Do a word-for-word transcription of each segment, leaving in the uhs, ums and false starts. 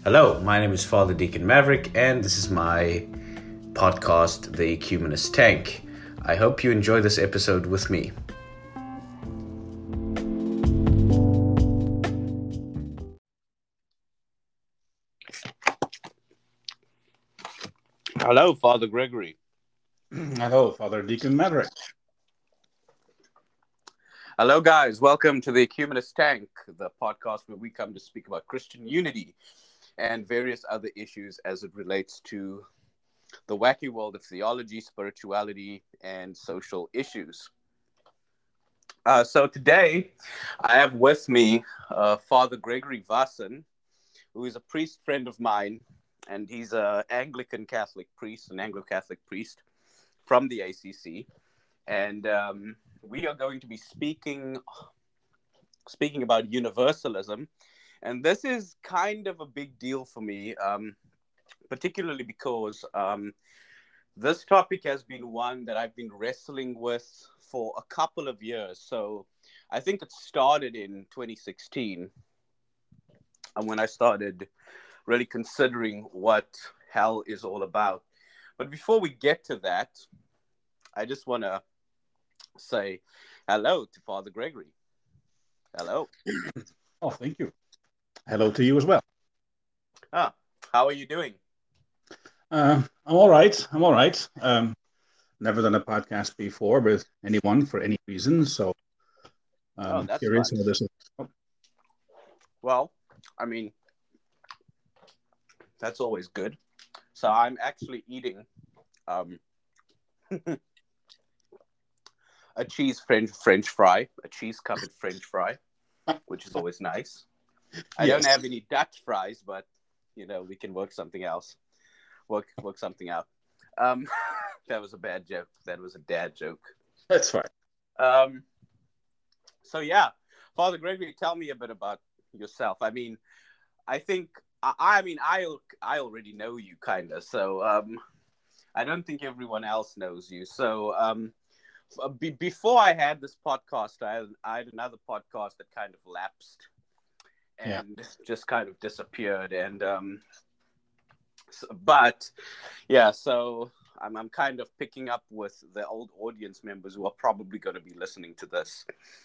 Hello, my name is Father Deacon Maverick, and this is my podcast, The Ecumenist Tank. I hope you enjoy this episode with me. Hello, Father Gregory. Hello, Father Deacon Maverick. Hello, guys. Welcome to the Ecumenist Tank, the podcast where we come to speak about Christian unity and various other issues as it relates to the wacky world of theology, spirituality, and social issues. Uh, so today, I have with me uh, Father Gregory Vasson, who is a priest friend of mine, and he's an Anglican Catholic priest, an Anglo-Catholic priest from the A C C. And um, we are going to be speaking, speaking about universalism. And this is kind of a big deal for me, um, particularly because um, this topic has been one that I've been wrestling with for a couple of years. So I think it started in twenty sixteen, and when I started really considering what hell is all about. But before we get to that, I just want to say hello to Father Gregory. Hello. Oh, thank you. Hello to you as well. Ah, how are you doing? Uh, I'm all right. I'm all right. Um, never done a podcast before with anyone for any reason, so um, Oh, that's curious fun. how this is. Well, I mean, that's always good. So I'm actually eating um, a cheese French French fry, a cheese covered French fry, which is always nice. I Yes. don't have any Dutch fries, but you know we can work something else, work work something out. Um, that was a bad joke. That was a dad joke. That's fine. Um, so yeah, Father Gregory, tell me a bit about yourself. I mean, I think I, I mean I I already know you kind of, so um, I don't think everyone else knows you. So um. Be- before I had this podcast, I had, I had another podcast that kind of lapsed and yeah. just kind of disappeared. And um, so, but yeah, so I'm I'm kind of picking up with the old audience members who are probably going to be listening to this.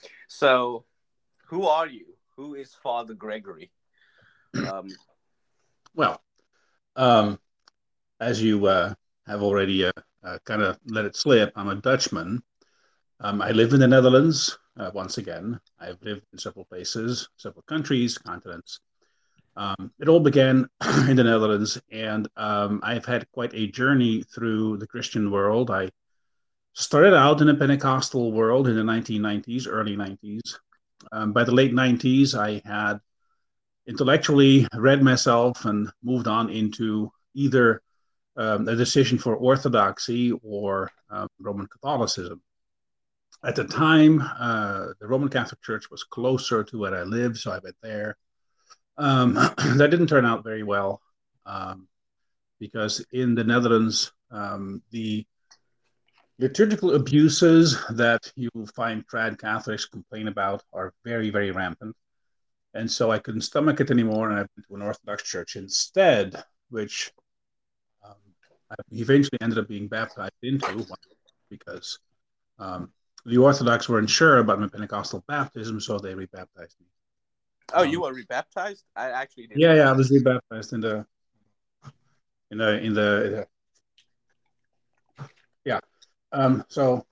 So, who are you? Who is Father Gregory? Um, well, um, as you uh, have already uh, uh, kind of let it slip, I'm a Dutchman. Um, I live in the Netherlands, uh, once again. I've lived in several places, several countries, continents. Um, it all began in the Netherlands, and um, I've had quite a journey through the Christian world. I started out in the Pentecostal world in the nineteen nineties, early nineties. Um, by the late nineties, I had intellectually read myself and moved on into either um, a decision for Orthodoxy or uh, Roman Catholicism. At the time, uh, the Roman Catholic Church was closer to where I lived, so I went there. Um, that didn't turn out very well um, because in the Netherlands, um, the liturgical abuses that you find trad Catholics complain about are very, very rampant. And so I couldn't stomach it anymore, and I went to an Orthodox church instead, which um, I eventually ended up being baptized into because um, the Orthodox weren't sure about my Pentecostal baptism, so they rebaptized me. oh, um, you were rebaptized? I actually didn't. Yeah, yeah, I was rebaptized in the, in the, in the, in the yeah. Um, so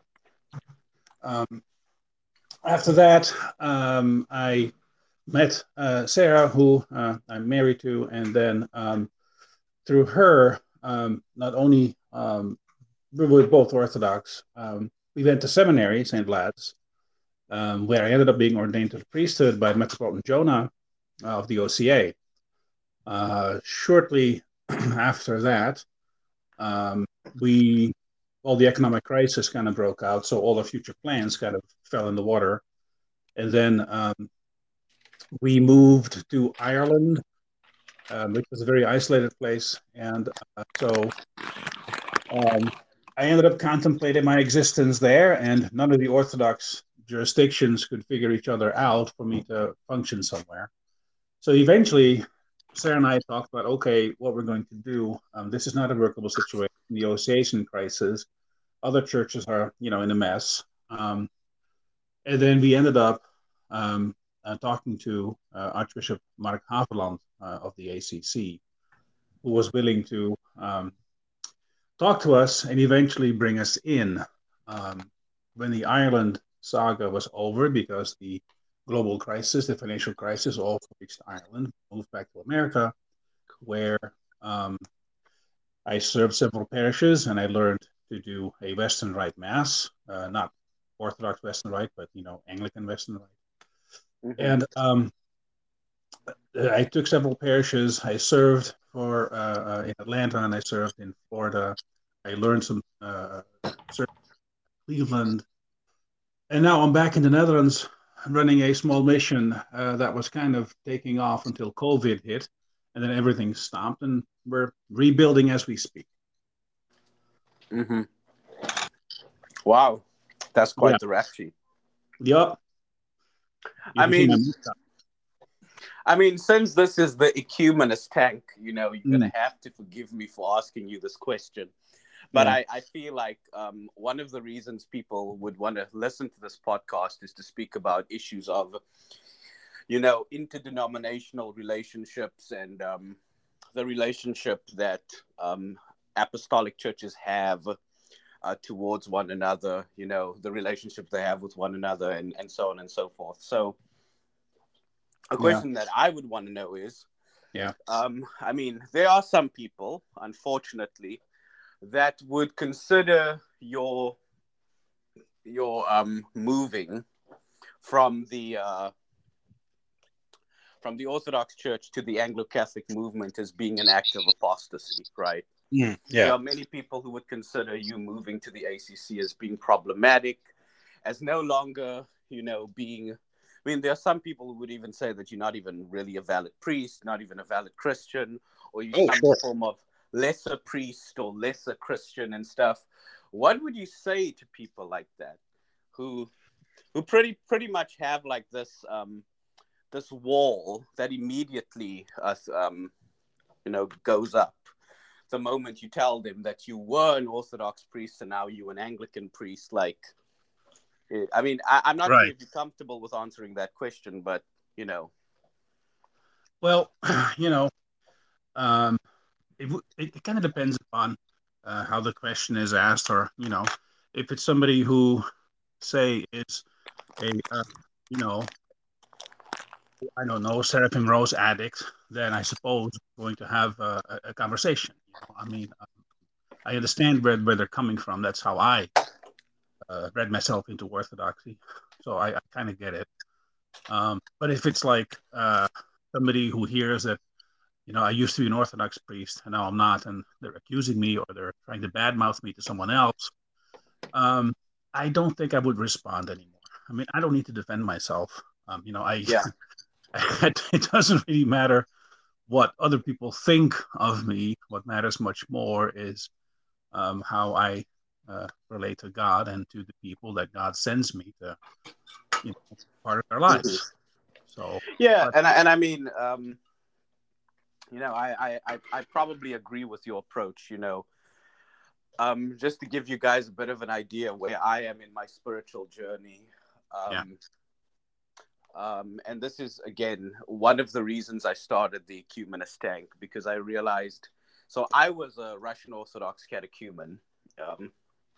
um, after that, um, I met uh, Sarah, who uh, I'm married to, and then um, through her, um, not only um, we were both Orthodox, um, we went to seminary, Saint Vlad's, um, where I ended up being ordained to the priesthood by Metropolitan Jonah of the O C A. Uh, shortly after that, um, we, all the economic crisis kind of broke out, so all the future plans kind of fell in the water. And then um, we moved to Ireland, um, which was a very isolated place. And uh, so um, I ended up contemplating my existence there, and none of the Orthodox jurisdictions could figure each other out for me to function somewhere. So eventually, Sarah and I talked about, okay, what we're going to do. Um, this is not a workable situation. The O C A is in crisis. Other churches are, you know, in a mess. Um, and then we ended up um, uh, talking to uh, Archbishop Mark Haveland uh, of the A C C, who was willing to um, talk to us and eventually bring us in. Um, when the Ireland saga was over, because the global crisis, the financial crisis, also reached Ireland, moved back to America, where um, I served several parishes and I learned to do a Western Rite Mass, uh, not Orthodox Western Rite, but you know Anglican Western Rite. Mm-hmm. And um, I took several parishes. I served for uh, uh, in Atlanta and I served in Florida. I learned some uh, served in Cleveland, and now I'm back in the Netherlands running a small mission uh, that was kind of taking off until COVID hit, and then everything stopped, and we're rebuilding as we speak. Mm-hmm. Wow, that's quite Yeah. the rap sheet. Yep. I mean, I mean, since this is the Ecumenist Tank, you know, you're mm. going to have to forgive me for asking you this question. But yeah. I, I feel like um, one of the reasons people would want to listen to this podcast is to speak about issues of, you know, interdenominational relationships and um, the relationship that um, apostolic churches have uh, towards one another, you know, the relationship they have with one another and, and so on and so forth. So a question yeah. that I would want to know is, yeah, um, I mean, there are some people, unfortunately, that would consider your your um, moving from the uh, from the Orthodox Church to the Anglo-Catholic movement as being an act of apostasy, right? Mm, yeah. There are many people who would consider you moving to the A C C as being problematic, as no longer, you know, being. I mean, there are some people who would even say that you're not even really a valid priest, not even a valid Christian, or you're oh, some sure. form of lesser priest or lesser Christian and stuff. What would you say to people like that, who, who pretty pretty much have like this um, this wall that immediately uh, um, you know goes up the moment you tell them that you were an Orthodox priest and now you're an Anglican priest? Like, I mean, I, I'm not right. sure if you're comfortable with answering that question, but you know. Well, you know. Um... It, it, it kind of depends upon uh, how the question is asked, or, you know, if it's somebody who, say, is a, uh, you know, I don't know, Seraphim Rose addict, then I suppose we're going to have uh, a, a conversation. You know? I mean, um, I understand where, where they're coming from. That's how I uh, read myself into Orthodoxy. So I, I kind of get it. Um, but if it's like uh, somebody who hears that, you know, I used to be an Orthodox priest and now I'm not, and they're accusing me or they're trying to badmouth me to someone else, um, I don't think I would respond anymore. I mean, I don't need to defend myself. Um, you know, I, yeah. it doesn't really matter what other people think of me. What matters much more is um, how I uh, relate to God and to the people that God sends me to, you know, part of their lives. Mm-hmm. So yeah, but, and I, and I mean. Um... You know, I, I, I probably agree with your approach, you know. Um, just to give you guys a bit of an idea where I am in my spiritual journey. Um, yeah. um, and this is, again, one of the reasons I started the Ecumenist Tank, because I realized, so I was a Russian Orthodox catechumen. Um,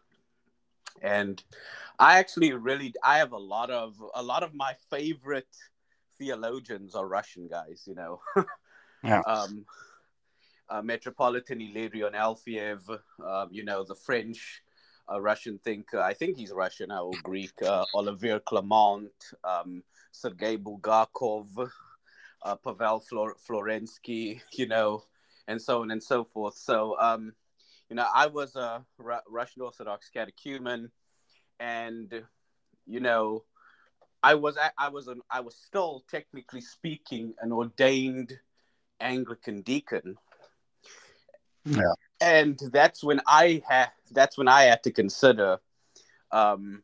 and I actually really, I have a lot of, a lot of my favorite theologians are Russian guys, you know. Yeah. Um, uh, Metropolitan Ilarion Alfiev, um, you know, the French, uh, Russian thinker, I think he's Russian or Greek, uh, Olivier Clement, um, Sergei Bulgakov, uh, Pavel Flor- Florensky, you know, and so on and so forth. So, um, you know, I was a Ru- Russian Orthodox catechumen, and, you know, I was, I was, an, I was still technically speaking an ordained Anglican deacon. Yeah. And that's when I had that's when I had to consider um,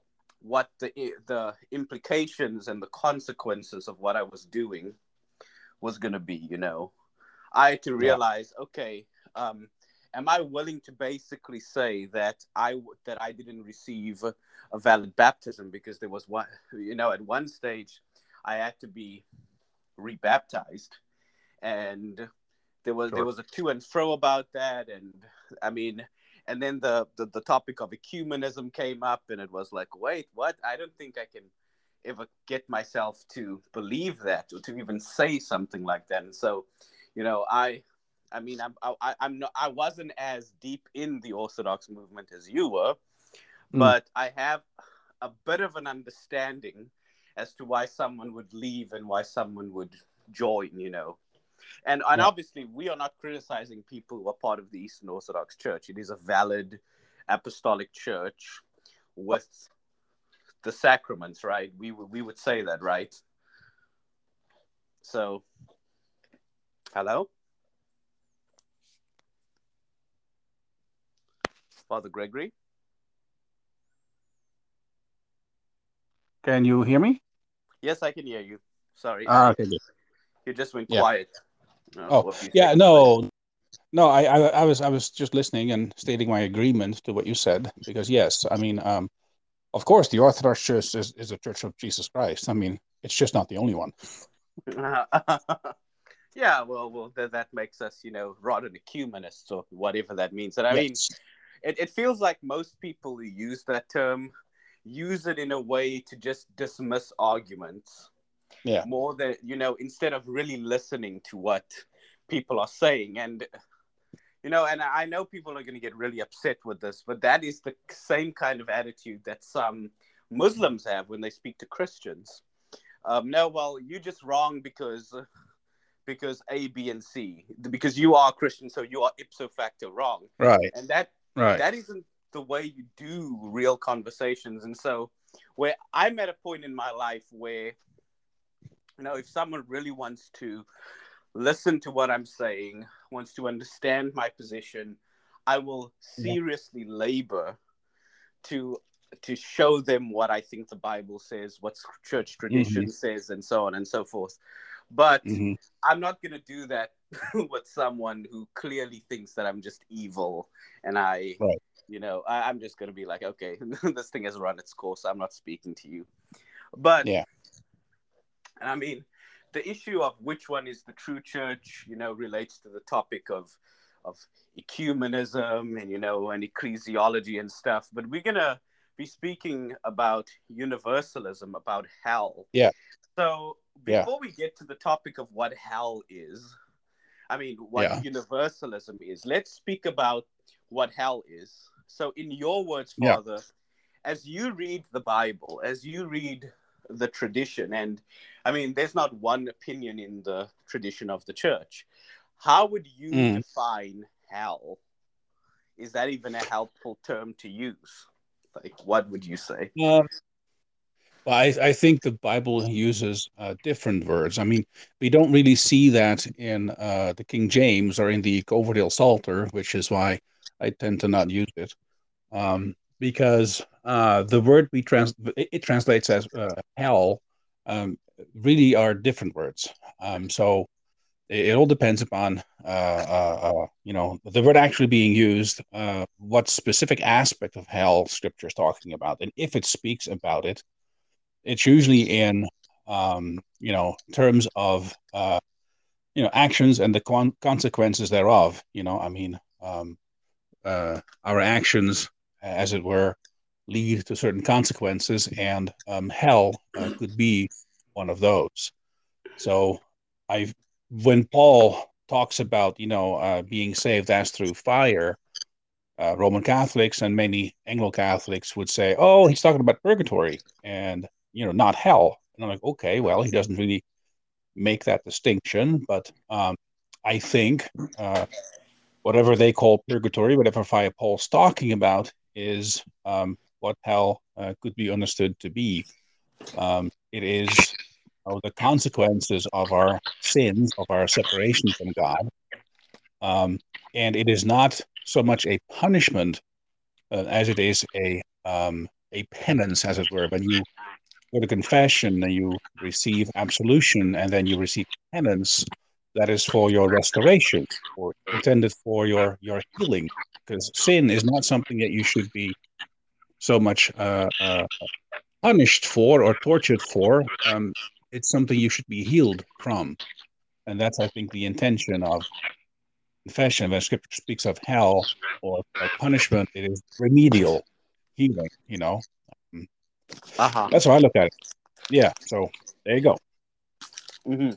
what the the implications and the consequences of what I was doing was going to be, you know. I had to Yeah. realize, okay, um, am I willing to basically say that I that I didn't receive a valid baptism because there was one, you know, at one stage I had to be rebaptized, and there was Sure. there was a to and fro about that, and I mean, and then the, the the topic of ecumenism came up, and it was like, wait, what? I don't think I can ever get myself to believe that or to even say something like that. And so, you know, I, I mean, I'm, I, I'm not, I wasn't as deep in the Orthodox movement as you were, Mm. but I have a bit of an understanding as to why someone would leave and why someone would join, you know. And, and Yeah. obviously, we are not criticizing people who are part of the Eastern Orthodox Church. It is a valid apostolic church with the sacraments, right? We would we would say that, right? So, hello, Father Gregory. Can you hear me? Yes, I can hear you. Sorry, Ah, I okay, good. you just went Yeah. quiet uh, Oh, for a few yeah. seconds. No, no. I, I, I was, I was just listening and stating my agreement to what you said because yes, I mean, um, of course, the Orthodox Church is, is a Church of Jesus Christ. I mean, it's just not the only one. Yeah, well, well, that, that makes us, you know, rather ecumenists or whatever that means. And I mean, Yes. it, it feels like most people who use that term use it in a way to just dismiss arguments Yeah. more than, you know, instead of really listening to what people are saying. And, you know, and I know people are going to get really upset with this, but that is the same kind of attitude that some Muslims have when they speak to Christians. Um, no, well, you're just wrong because because A, B, and C, because you are Christian, so you are ipso facto wrong, Right. and that Right. that isn't the way you do real conversations. And so, where I'm at a point in my life where, you know, if someone really wants to listen to what I'm saying, wants to understand my position, I will Yeah. seriously labor to to show them what I think the Bible says, what church tradition Mm-hmm. says, and so on and so forth. But Mm-hmm. I'm not going to do that with someone who clearly thinks that I'm just evil, and I, Right. you know, I, I'm just going to be like, okay, this thing has run its course. I'm not speaking to you. But Yeah. I mean, the issue of which one is the true church, you know, relates to the topic of of ecumenism and, you know, and ecclesiology and stuff. But we're gonna be speaking about universalism, about hell. Yeah. So Yeah. before we get to the topic of what hell is, I mean, what Yeah. universalism is, let's speak about what hell is. So, in your words, Yeah. Father, as you read the Bible, as you read the tradition, and I mean, there's not one opinion in the tradition of the church. How would you Mm. define hell? Is that even a helpful term to use? Like, what would you say? Um, well, I, I think the Bible uses uh, different words. I mean, we don't really see that in uh, the King James or in the Coverdale Psalter, which is why I tend to not use it. Um, because uh, the word we trans it, it translates as uh, hell um, really are different words. Um, so it, it all depends upon uh, uh, uh, you know the word actually being used, uh, what specific aspect of hell Scripture is talking about, and if it speaks about it, it's usually in um, you know terms of uh, you know actions and the con- consequences thereof. You know, I mean, um, uh, our actions, as it were, lead to certain consequences, and um, hell uh, could be one of those. So, I, when Paul talks about you know uh, being saved as through fire, uh, Roman Catholics and many Anglo Catholics would say, "Oh, he's talking about purgatory and you know not hell." And I'm like, "Okay, well, he doesn't really make that distinction, but um, I think." Uh, whatever they call purgatory, whatever Father Paul's talking about, is um, what hell uh, could be understood to be. Um, it is you know, the consequences of our sins, of our separation from God, um, and it is not so much a punishment uh, as it is a um, a penance, as it were. When you go to confession and you receive absolution, and then you receive penance that is for your restoration or intended for your, your healing. Because sin is not something that you should be so much uh, uh, punished for or tortured for. Um, it's something you should be healed from. And that's, I think, the intention of confession. When Scripture speaks of hell or, or punishment, it is remedial healing, you know. Um, Uh-huh. That's how I look at it. Yeah, so there you go. Mm-hmm.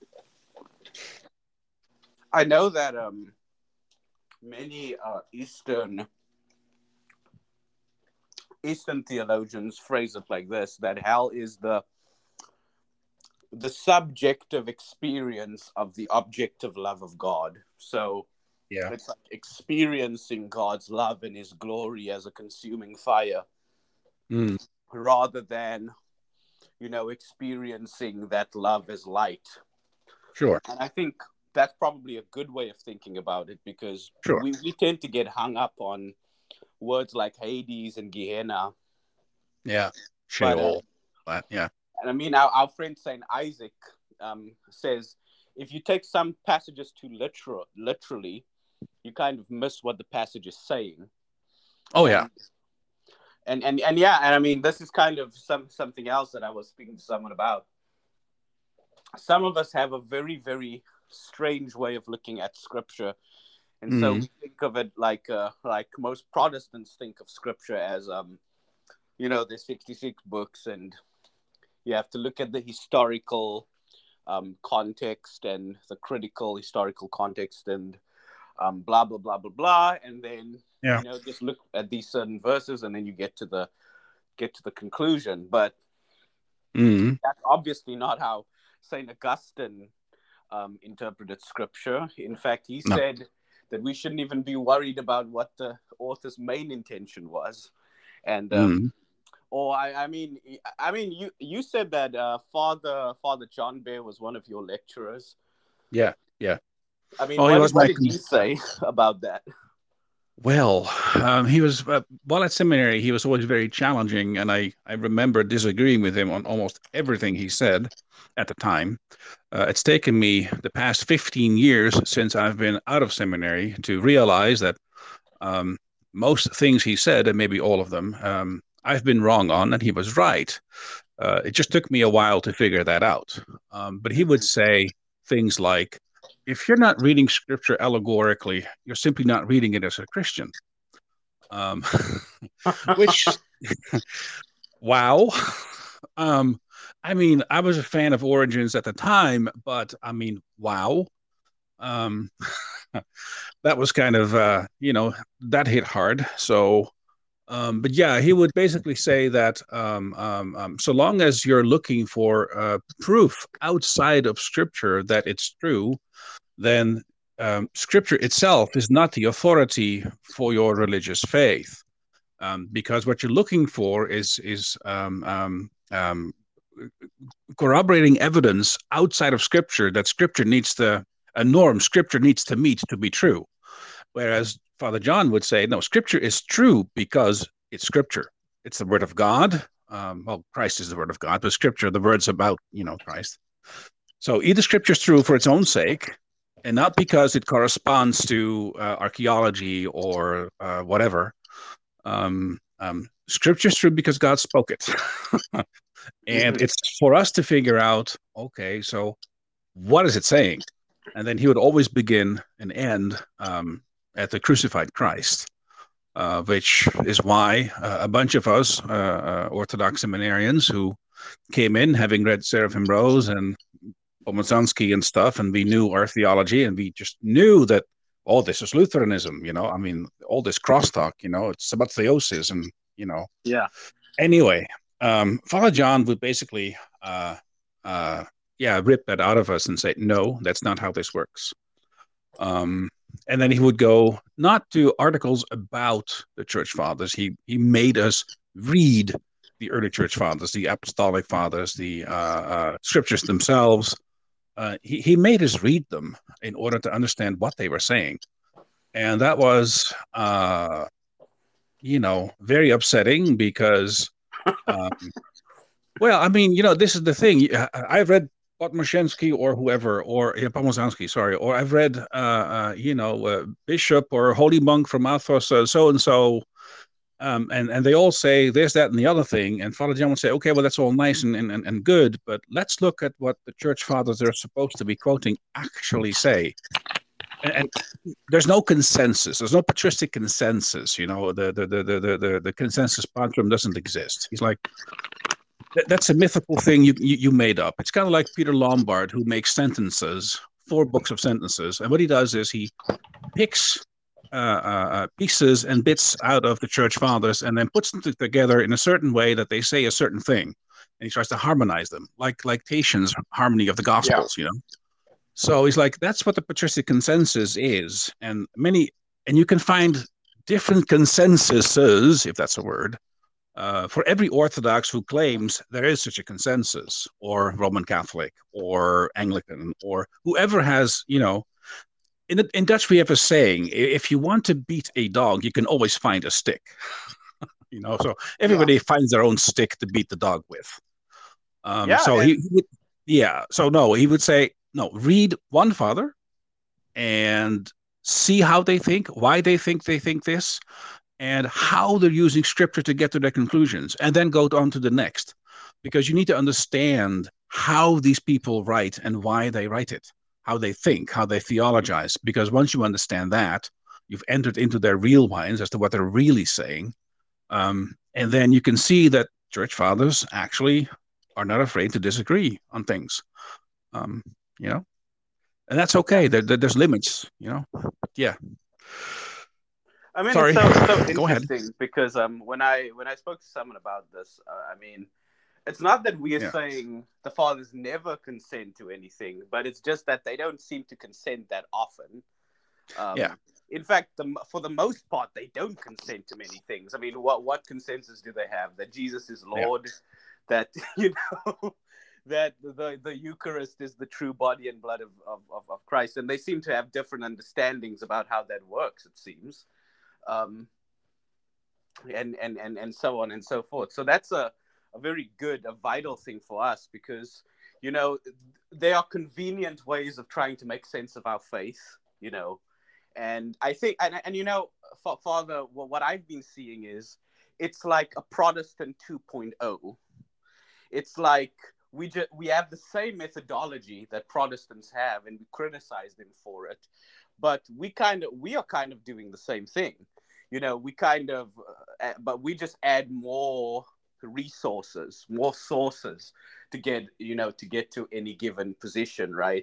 I know that um, many uh, Eastern Eastern theologians phrase it like this: that hell is the the subjective experience of the objective love of God. So Yeah. it's like experiencing God's love and his glory as a consuming fire, Mm. rather than, you know, experiencing that love as light. Sure. And I think that's probably a good way of thinking about it, because Sure. we, we tend to get hung up on words like Hades and Gehenna. Yeah. But, uh, Sheol. But, yeah. And I mean, our, our friend Saint Isaac um, says, if you take some passages too literal, literally, you kind of miss what the passage is saying. Oh, yeah. And, and, and, and yeah, and I mean, this is kind of some something else that I was speaking to someone about. Some of us have a very, very strange way of looking at Scripture. And mm. so we think of it like uh, like most Protestants think of Scripture as, um, you know, there's sixty-six books, and you have to look at the historical um, context and the critical historical context and um, blah, blah, blah, blah, blah. And then, yeah. you know, just look at these certain verses and then you get to the get to the conclusion. But mm. that's obviously not how Saint Augustine um, interpreted Scripture. In fact, he no. said that we shouldn't even be worried about what the author's main intention was. And um, mm. Or I, I mean, I mean, you you said that uh, Father Father John Bear was one of your lecturers. Yeah, yeah. I mean, well, what, did, what did he say about that? Well, um, he was uh, while at seminary, he was always very challenging, and I I remember disagreeing with him on almost everything he said at the time. Uh, it's taken me the past fifteen years since I've been out of seminary to realize that um, most things he said, and maybe all of them, um, I've been wrong on, and he was right. Uh, it just took me a while to figure that out. Um, but he would say things like, if you're not reading Scripture allegorically, you're simply not reading it as a Christian. Um, which, wow. Um, I mean, I was a fan of Origen's at the time, but I mean, wow. Um, that was kind of, uh, you know, that hit hard. So, Um, but yeah, he would basically say that um, um, um, so long as you're looking for uh, proof outside of Scripture that it's true, then um, Scripture itself is not the authority for your religious faith, um, because what you're looking for is is um, um, um, corroborating evidence outside of Scripture that Scripture needs to a norm Scripture needs to meet to be true, whereas Father John would say, no, Scripture is true because it's Scripture. It's the Word of God. Um, well, Christ is the Word of God, but Scripture, the words about, you know, Christ. So either Scripture is true for its own sake, and not because it corresponds to uh, archaeology or uh, whatever. Um, um, Scripture is true because God spoke it. And mm-hmm. it's for us to figure out, okay, so what is it saying? And then he would always begin and end um, at the crucified Christ, uh, which is why uh, a bunch of us, uh, uh, Orthodox seminarians who came in having read Seraphim Rose and Pomazanski and stuff, and we knew our theology, and we just knew that, oh, this is Lutheranism, you know, I mean, all this crosstalk, you know, it's about theosis and, you know. Yeah. Anyway, um, Father John would basically, uh, uh, yeah, rip that out of us and say, no, that's not how this works. Um, and then he would go not to articles about the church fathers. He he made us read the early church fathers, the apostolic fathers, the uh, uh, scriptures themselves. Uh, he, he made us read them in order to understand what they were saying. And that was, uh, you know, very upsetting because um, Well, I mean, you know, this is the thing. I- I've read Potmoshansky or whoever, or yeah, Pomosansky, sorry, or I've read, uh, uh, you know, uh, Bishop or Holy Monk from Athos, uh, so and so, um, and and they all say this, that, and the other thing. And Father John would say, okay, well, that's all nice and, and and good, but let's look at what the church fathers they're supposed to be quoting actually say. And, and there's no consensus. There's no patristic consensus. You know, the the the the the, the consensus patrum doesn't exist. He's like, that's a mythical thing you, you, you made up. It's kind of like Peter Lombard, who makes sentences, four books of sentences, and what he does is he picks uh, uh, pieces and bits out of the church fathers and then puts them together in a certain way that they say a certain thing, and he tries to harmonize them, like like Tatian's harmony of the Gospels, yeah. you know. So he's like, that's what the patristic consensus is, and many, and you can find different consensuses, if that's a word. Uh, for every Orthodox who claims there is such a consensus, or Roman Catholic, or Anglican, or whoever has, you know, in, in Dutch we have a saying: if you want to beat a dog, you can always find a stick. you know, so everybody yeah. finds their own stick to beat the dog with. Um, yeah, so and- he, he would, yeah. So no, he would say, no, read one father and see how they think, why they think they think this, and how they're using scripture to get to their conclusions, and then go on to the next, because you need to understand how these people write and why they write it, how they think, how they theologize, because once you understand that, you've entered into their real minds as to what they're really saying, um, and then you can see that church fathers actually are not afraid to disagree on things, um, you know, and that's okay. There, there, there's limits, you know, but yeah. I mean, Sorry. it's so, so Go interesting ahead. because um, when I when I spoke to someone about this, uh, I mean, it's not that we are Yeah. saying the fathers never consent to anything, but it's just that they don't seem to consent that often. Um, yeah. In fact, the, for the most part, they don't consent to many things. I mean, what what consensus do they have? That Jesus is Lord, yeah. that you know, that the the Eucharist is the true body and blood of, of of of Christ, and they seem to have different understandings about how that works. It seems. Um, and, and, and, and so on and so forth. So that's a, a very good, a vital thing for us because, you know, there are convenient ways of trying to make sense of our faith, you know. And I think, and, and you know, Father, what I've been seeing is it's like a Protestant two point oh. It's like we just, we have the same methodology that Protestants have and we criticize them for it. But we kind of, we are kind of doing the same thing. You know, we kind of, uh, but we just add more resources, more sources to get, you know, to get to any given position, right?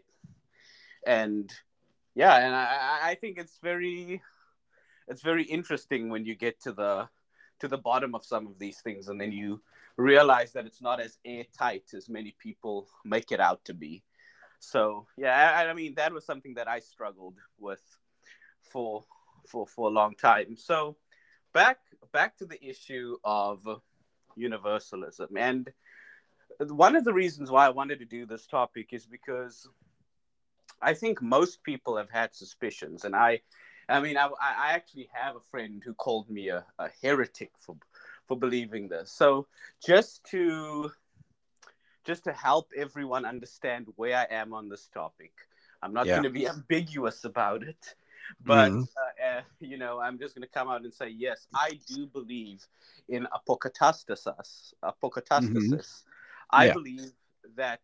And yeah, and I, I think it's very, it's very interesting when you get to the, to the bottom of some of these things, and then you realize that it's not as airtight as many people make it out to be. So yeah, I, I mean, that was something that I struggled with for. for for a long time. So back back to the issue of universalism, and one of the reasons why I wanted to do this topic is because I think most people have had suspicions, and I I mean I, I actually have a friend who called me a, a heretic for for believing this. So just to just to help everyone understand where I am on this topic, I'm not yeah. going to be ambiguous about it. But, mm-hmm. uh, uh, you know, I'm just going to come out and say, yes, I do believe in apokatastasis. Apokatastasis. Mm-hmm. I yeah. believe that,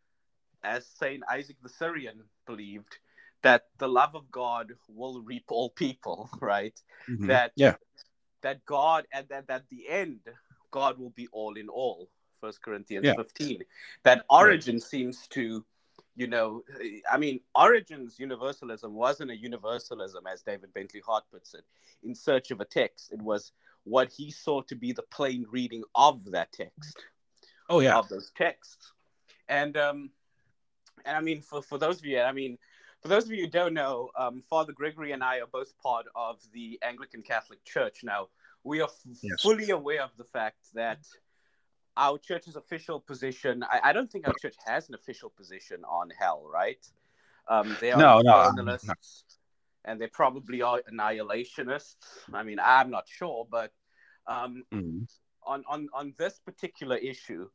as Saint Isaac the Syrian believed, that the love of God will reap all people, right? Mm-hmm. That yeah. that God, and that at the end, God will be all in all, First Corinthians yeah. fifteen. That Origen yeah. seems to... You know, I mean, Origen's universalism wasn't a universalism, as David Bentley Hart puts it, in search of a text. It was what he saw to be the plain reading of that text. Oh, yeah. Of those texts. And, um, and I mean, for, for those of you, I mean, for those of you who don't know, um, Father Gregory and I are both part of the Anglican Catholic Church. Now, we are f- yes. fully aware of the fact that our church's official position, I, I don't think our church has an official position on hell, right? Um, they are no, infernalists, no, no. and they probably are annihilationists. I mean, I'm not sure, but um, mm. on, on, on this particular issue,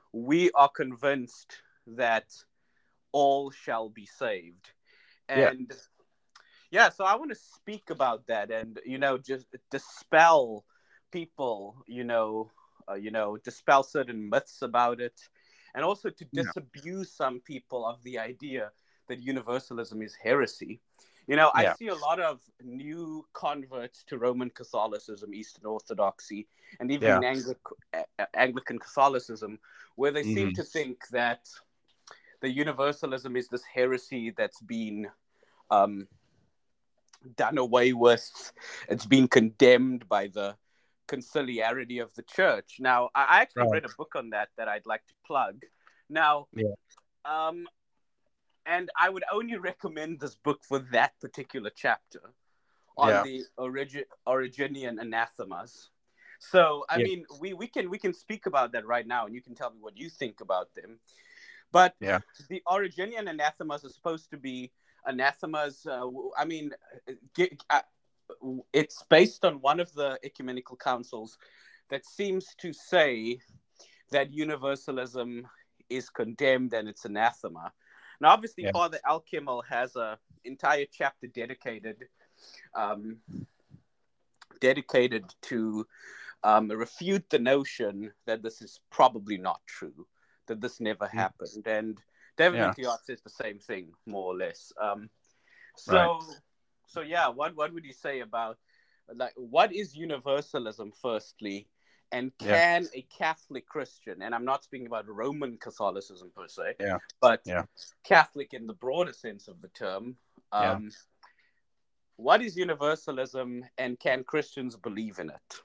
we are convinced that all shall be saved. Yeah. And yeah, so I want to speak about that, and you know, just dispel people, you know, uh, you know, dispel certain myths about it, and also to Yeah. disabuse some people of the idea that universalism is heresy. You know, I Yeah. see a lot of new converts to Roman Catholicism, Eastern Orthodoxy, and even Yeah. Anglic- uh, Anglican Catholicism, where they seem Hmm. to think that the universalism is this heresy that's been um, done away with. It's been condemned by the conciliarity of the church. Now, I actually Right. read a book on that that I'd like to plug. Now, Yeah. um, and I would only recommend this book for that particular chapter on Yeah. the origi- Origenian anathemas. So, I Yeah. mean, we, we can we can speak about that right now, and you can tell me what you think about them. But Yeah. the Origenian anathemas are supposed to be anathemas. Uh, I mean, get, uh, it's based on one of the ecumenical councils that seems to say that universalism is condemned and it's anathema. Now, obviously, Yeah. Father Alkimmel has an entire chapter dedicated um, dedicated to um, refute the notion that this is probably not true, that this never Mm. happened. And David Yeah. McLeod says the same thing, more or less. Um, Right. so, so yeah, what what would you say about, like, what is universalism, firstly, and Yeah. can a Catholic Christian, and I'm not speaking about Roman Catholicism per se, Yeah. but Yeah. Catholic in the broader sense of the term, Yeah. um, what is universalism, and can Christians believe in it?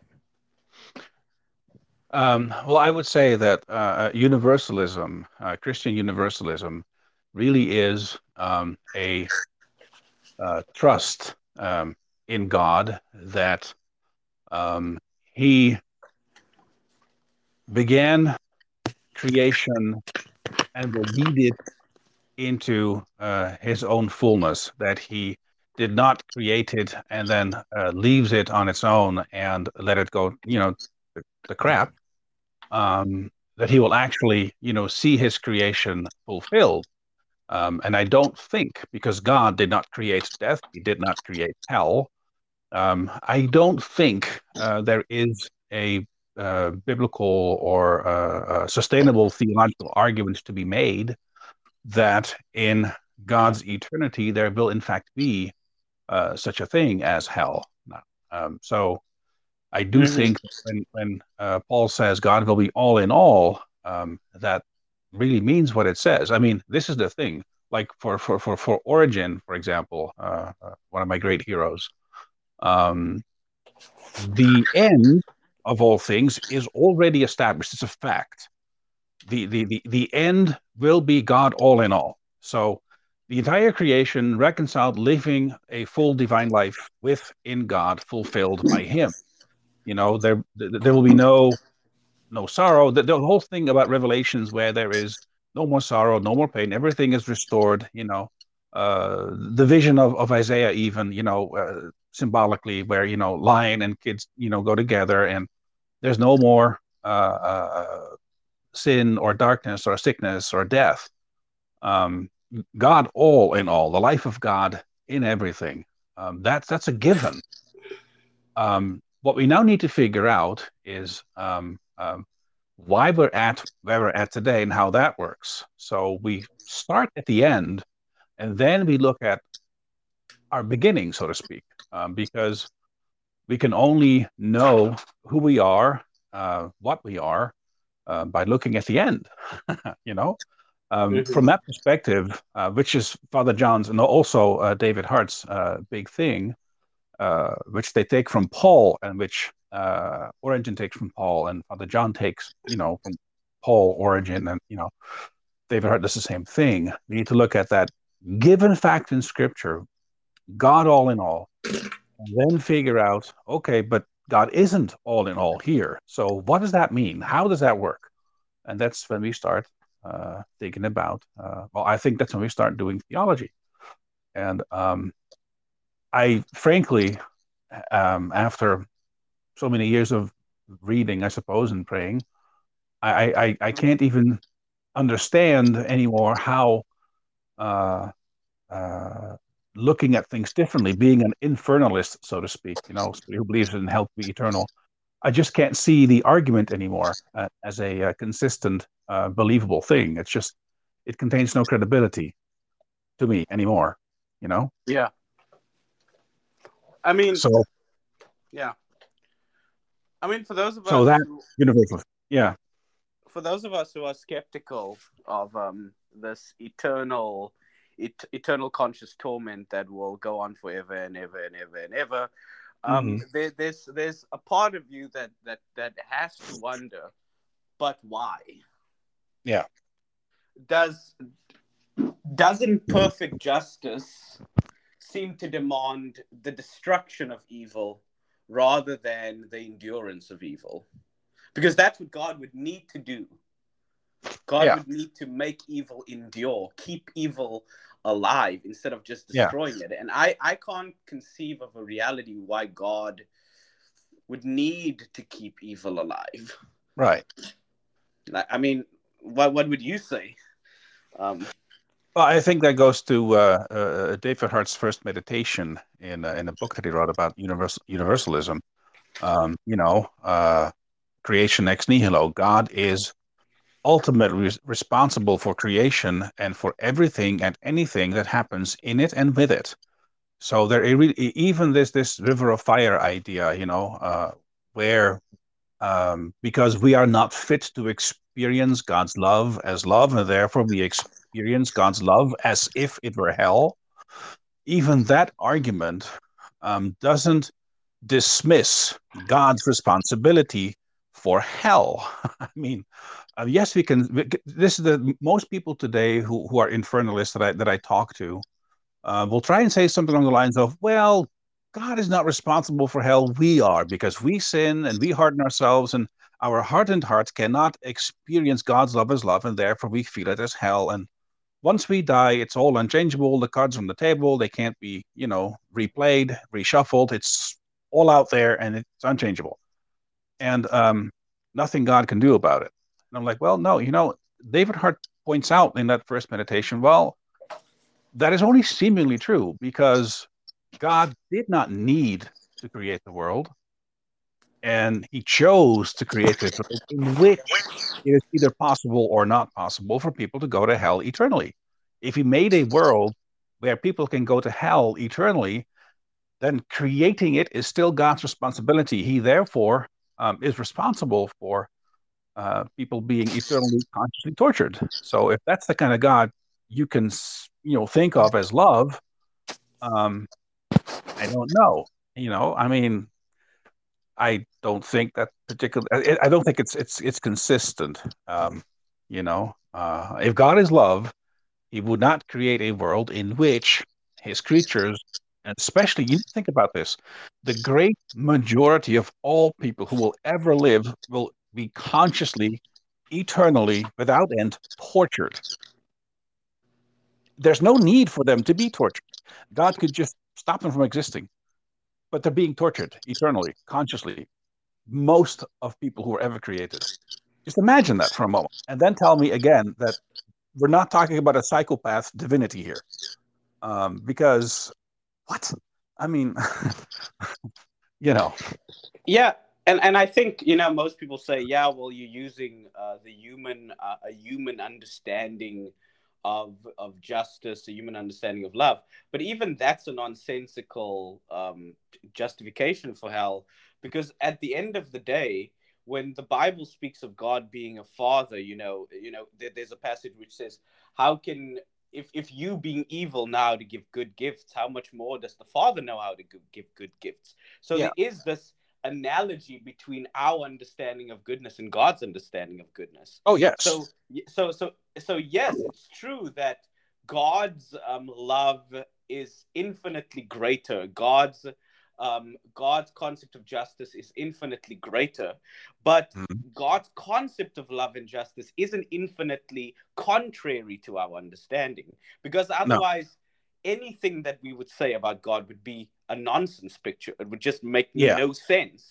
Um, well, I would say that uh, universalism, uh, Christian universalism, really is um, a uh, trust um, in God that um, He began creation and will lead it into uh, His own fullness, that He did not create it and then uh, leaves it on its own and let it go, you know, the, the crap. Um, that He will actually, you know, see His creation fulfilled. Um, and I don't think, because God did not create death, He did not create hell. Um, I don't think uh, there is a uh, biblical or uh, uh, sustainable theological argument to be made that in God's eternity there will in fact be uh, such a thing as hell. Um, so I do Mm-hmm. think that when when uh, Paul says God will be all in all, um, that really means what it says. I mean, this is the thing. Like for for for for Origen, for example, uh, uh, one of my great heroes, um, the end of all things is already established. It's a fact. The the the the end will be God all in all. So the entire creation reconciled, living a full divine life within God, fulfilled by Him. You know, there there will be no no sorrow. The, the whole thing about Revelations, where there is no more sorrow, no more pain, everything is restored. You know, uh, the vision of, of Isaiah, even, you know, uh, symbolically, where, you know, lion and kids, you know, go together, and there's no more uh, uh, sin or darkness or sickness or death. Um, God, all in all, the life of God in everything. Um, that's that's a given. Um, what we now need to figure out is um, um, why we're at where we're at today and how that works. So we start at the end, and then we look at our beginning, so to speak, um, because we can only know who we are, uh, what we are, uh, by looking at the end. You know, um, from Mm-hmm. that perspective, uh, which is Father John's and also uh, David Hart's uh, big thing, uh, which they take from Paul, and which uh, Origen takes from Paul, and Father John takes, you know, from Paul, Origen, and, you know, David Hart does the same thing. We need to look at that given fact in Scripture, God all in all, and then figure out, okay, but God isn't all in all here. So what does that mean? How does that work? And that's when we start uh, thinking about, uh, well, I think that's when we start doing theology. And um, I frankly, um, after so many years of reading, I suppose, and praying, I, I, I can't even understand anymore how uh, uh, looking at things differently, being an infernalist, so to speak, you know, somebody who believes in hell to be eternal. I just can't see the argument anymore uh, as a, uh consistent, uh, believable thing. It's just, it contains no credibility to me anymore, you know? Yeah. I mean, So, yeah. I mean, for those of so us that who, universal, yeah, for those of us who are skeptical of um, this eternal, et- eternal conscious torment that will go on forever and ever and ever and ever, um, hmm there, there's there's a part of you that that that has to wonder, but why? yeah, Does doesn't perfect justice seem to demand the destruction of evil rather than the endurance of evil? Because that's what God would need to do. God yeah, would need to make evil endure, keep evil alive instead of just yeah, destroying it. And I, I can't conceive of a reality why God would need to keep evil alive. right. Like, I mean, what what would you say? Um, Well, I think that goes to uh, uh, David Hart's first meditation in uh, in a book that he wrote about universal universalism. Um, you know, uh, creation ex nihilo. God is ultimately res- responsible for creation and for everything and anything that happens in it and with it. So there, it really, even this this river of fire idea, you know, uh, where um, because we are not fit to experience God's love as love, and therefore we experience God's love as if it were hell. Even that argument um, doesn't dismiss God's responsibility for hell. I mean, uh, yes, we can. This is the most people today who, who are infernalists that I that I talk to uh, will try and say something along the lines of, "Well, God is not responsible for hell. We are, because we sin and we harden ourselves, and our hardened hearts cannot experience God's love as love, and therefore we feel it as hell. And once we die, it's all unchangeable. The cards are on the table. They can't be, you know, replayed, reshuffled. It's all out there, and it's unchangeable. And um, nothing God can do about it." And I'm like, well, no, you know, David Hart points out in that first meditation, well, that is only seemingly true because God did not need to create the world, and he chose to create this world in which it is either possible or not possible for people to go to hell eternally. If he made a world where people can go to hell eternally, then creating it is still God's responsibility. He therefore um, is responsible for uh, people being eternally consciously tortured. So if that's the kind of God you can, you know, think of as love, um, I don't know. You know, I mean, I don't think that particular. I, I don't think it's it's it's consistent. Um, you know, uh, if God is love, He would not create a world in which His creatures, and especially you think about this, the great majority of all people who will ever live will be consciously, eternally, without end, tortured. There's no need for them to be tortured. God could just stop them from existing, but they're being tortured eternally, consciously. Most of people who were ever created. Just imagine that for a moment, and then tell me again that we're not talking about a psychopath divinity here, um, because what? I mean, you know, yeah, and and I think, you know, most people say, yeah, well, you're using uh, the human uh, a human understanding of of justice, a human understanding of love, but even that's a nonsensical um, justification for hell, because at the end of the day, when the Bible speaks of God being a father, you know, you know, there, there's a passage which says, how can, if if you being evil now to give good gifts, how much more does the Father know how to give good gifts? So yeah. there is this analogy between our understanding of goodness and God's understanding of goodness. Oh yes. So so so so yes, it's true that God's um, love is infinitely greater. God's um, God's concept of justice is infinitely greater, but Mhm. God's concept of love and justice isn't infinitely contrary to our understanding, because No. otherwise anything that we would say about God would be a nonsense picture. It would just make Yeah. no sense.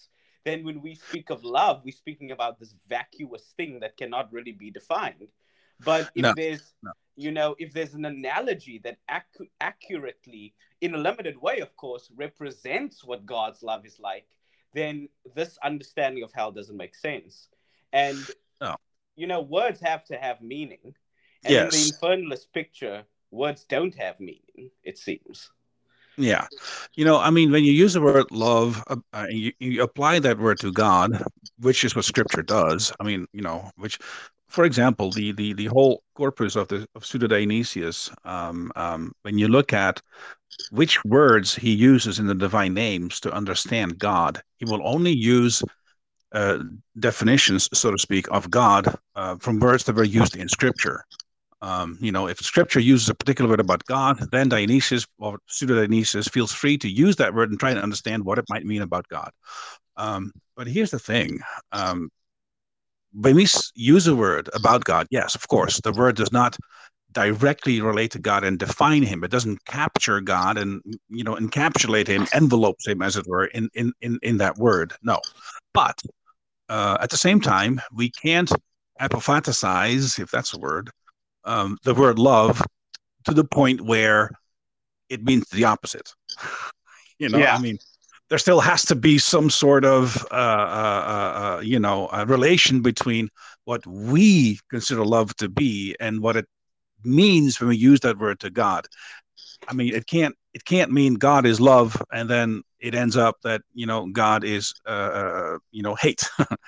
then when we speak of love, we're speaking about this vacuous thing that cannot really be defined. But if No, there's, no. you know, if there's an analogy that ac- accurately, in a limited way, of course, represents what God's love is like, then this understanding of hell doesn't make sense. And, No. you know, words have to have meaning. And in the Yes. infernalist picture, words don't have meaning, it seems. Yeah. You know, I mean, when you use the word love, uh, uh, you, you apply that word to God, which is what Scripture does. I mean, you know, which, for example, the the the whole corpus of the of Pseudo-Dionysius, um, um, when you look at which words he uses in the divine names to understand God, he will only use uh, definitions, so to speak, of God uh, from words that were used in Scripture. Um, you know, if Scripture uses a particular word about God, then Dionysius or Pseudo-Dionysius feels free to use that word and try to understand what it might mean about God. Um, but here's the thing. Um, when we use a word about God, yes, of course, the word does not directly relate to God and define him. It doesn't capture God and, you know, encapsulate him, envelopes him, as it were, in, in, in, in that word. No. But uh, at the same time, we can't apophantasize, if that's a word, um, the word love to the point where it means the opposite. You know, Yeah. I mean, there still has to be some sort of, uh, uh, uh, you know, a relation between what we consider love to be and what it means when we use that word to God. I mean, it can't it can't mean God is love, and then it ends up that, you know, God is uh, you know, hate.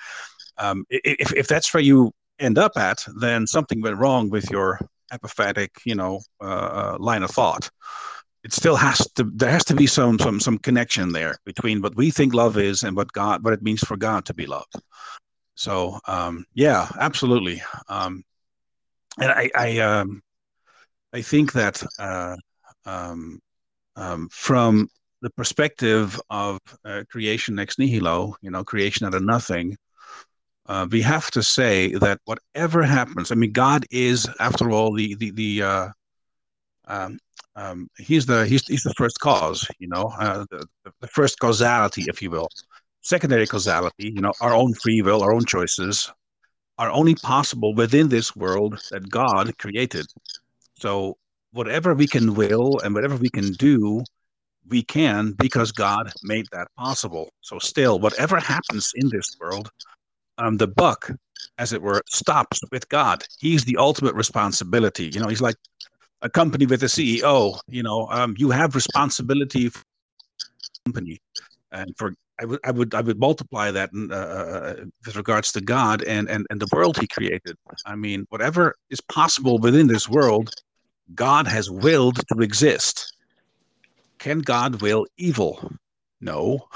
um, if if that's where you end up at, then something went wrong with your apophatic, you know, uh, line of thought. It still has to there has to be some some some connection there between what we think love is and what God what it means for God to be loved. So um, yeah, absolutely. Um, and I I um, I think that uh, um, um, from the perspective of uh, creation ex nihilo, you know, creation out of nothing, uh, we have to say that whatever happens, I mean, God is, after all, the the the uh, um, um, he's the he's he's the first cause, you know, uh, the the first causality, if you will. Secondary causality, you know, our own free will, our own choices, are only possible within this world that God created. So whatever we can will and whatever we can do, we can because God made that possible. So still, whatever happens in this world, um, the buck, as it were, stops with God. He's the ultimate responsibility. You know, he's like a company with a C E O. You know, um, you have responsibility for the company, and for I would I would I would multiply that in, uh, with regards to God and and and the world He created. I mean, whatever is possible within this world, God has willed to exist. Can God will evil? No.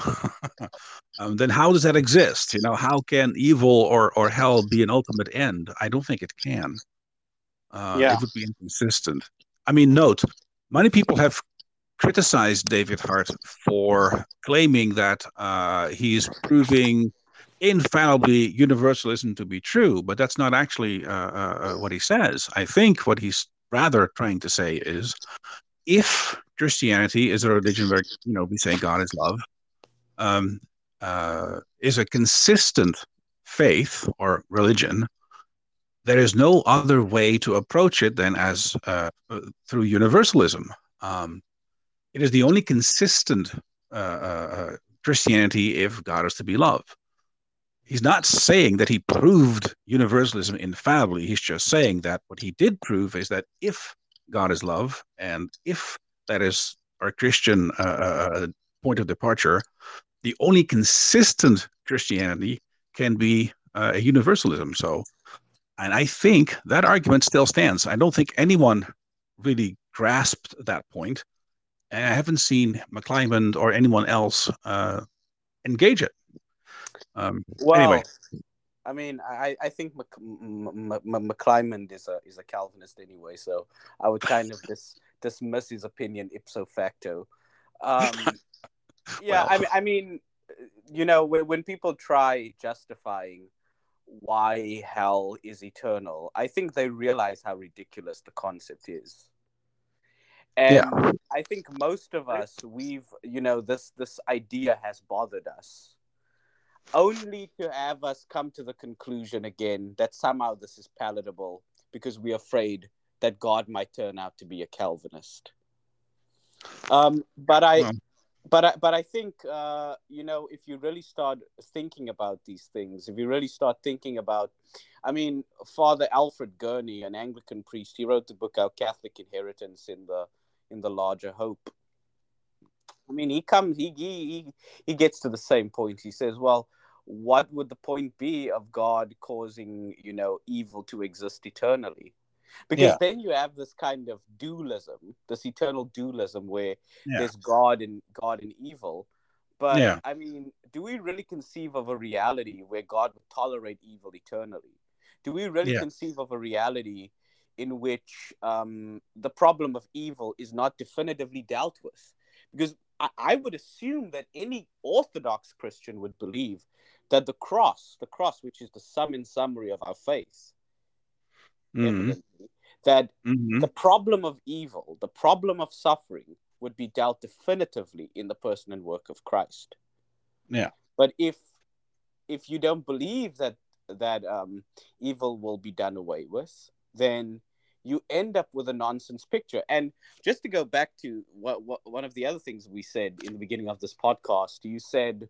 um, then how does that exist? You know, how can evil or or hell be an ultimate end? I don't think it can. Uh, Yeah. it would be inconsistent. I mean, note, many people have criticized David Hart for claiming that uh, he's proving infallibly universalism to be true, but that's not actually uh, uh, what he says. I think what he's rather trying to say is, if Christianity is a religion where, you know, we say God is love, um, uh, is a consistent faith or religion, there is no other way to approach it than as uh, through universalism. Um, it is the only consistent uh, uh, Christianity if God is to be loved. He's not saying that he proved universalism infallibly. He's just saying that what he did prove is that if God is love, and if that is our Christian uh, uh, point of departure, the only consistent Christianity can be uh, a universalism. So, and I think that argument still stands. I don't think anyone really grasped that point, and I haven't seen McClymond or anyone else uh, engage it. Um, Well, anyway, I mean, I, I think Mc, M- M- M- McClymond is a is a Calvinist anyway, so I would kind of dis, dismiss his opinion ipso facto. Um, yeah, well, I mean, I mean, you know, when when people try justifying why hell is eternal, I think they realize how ridiculous the concept is. yeah, And I think most of us, we've, you know, this this idea has bothered us. only to have us come to the conclusion again that somehow this is palatable because we're afraid that God might turn out to be a Calvinist. Um, but I, Well, but I, but I think uh, you know, if you really start thinking about these things, if you really start thinking about, I mean, Father Alfred Gurney, an Anglican priest, he wrote the book Our Catholic Inheritance in the in the Larger Hope. I mean, he comes, he he he gets to the same point. He says, well, what would the point be of God causing, you know, evil to exist eternally? Because yeah, then you have this kind of dualism, this eternal dualism where yeah, there's God and God and evil. But yeah, I mean, do we really conceive of a reality where God would tolerate evil eternally? Do we really yeah, conceive of a reality in which um, the problem of evil is not definitively dealt with? Because I, I would assume that any Orthodox Christian would believe that the cross, the cross, which is the sum and summary of our faith, mm-hmm. evidently, that Mm-hmm. the problem of evil, the problem of suffering, would be dealt definitively in the person and work of Christ. Yeah, But if if you don't believe that that um, evil will be done away with, then you end up with a nonsense picture. And just to go back to what, what one of the other things we said in the beginning of this podcast, you said,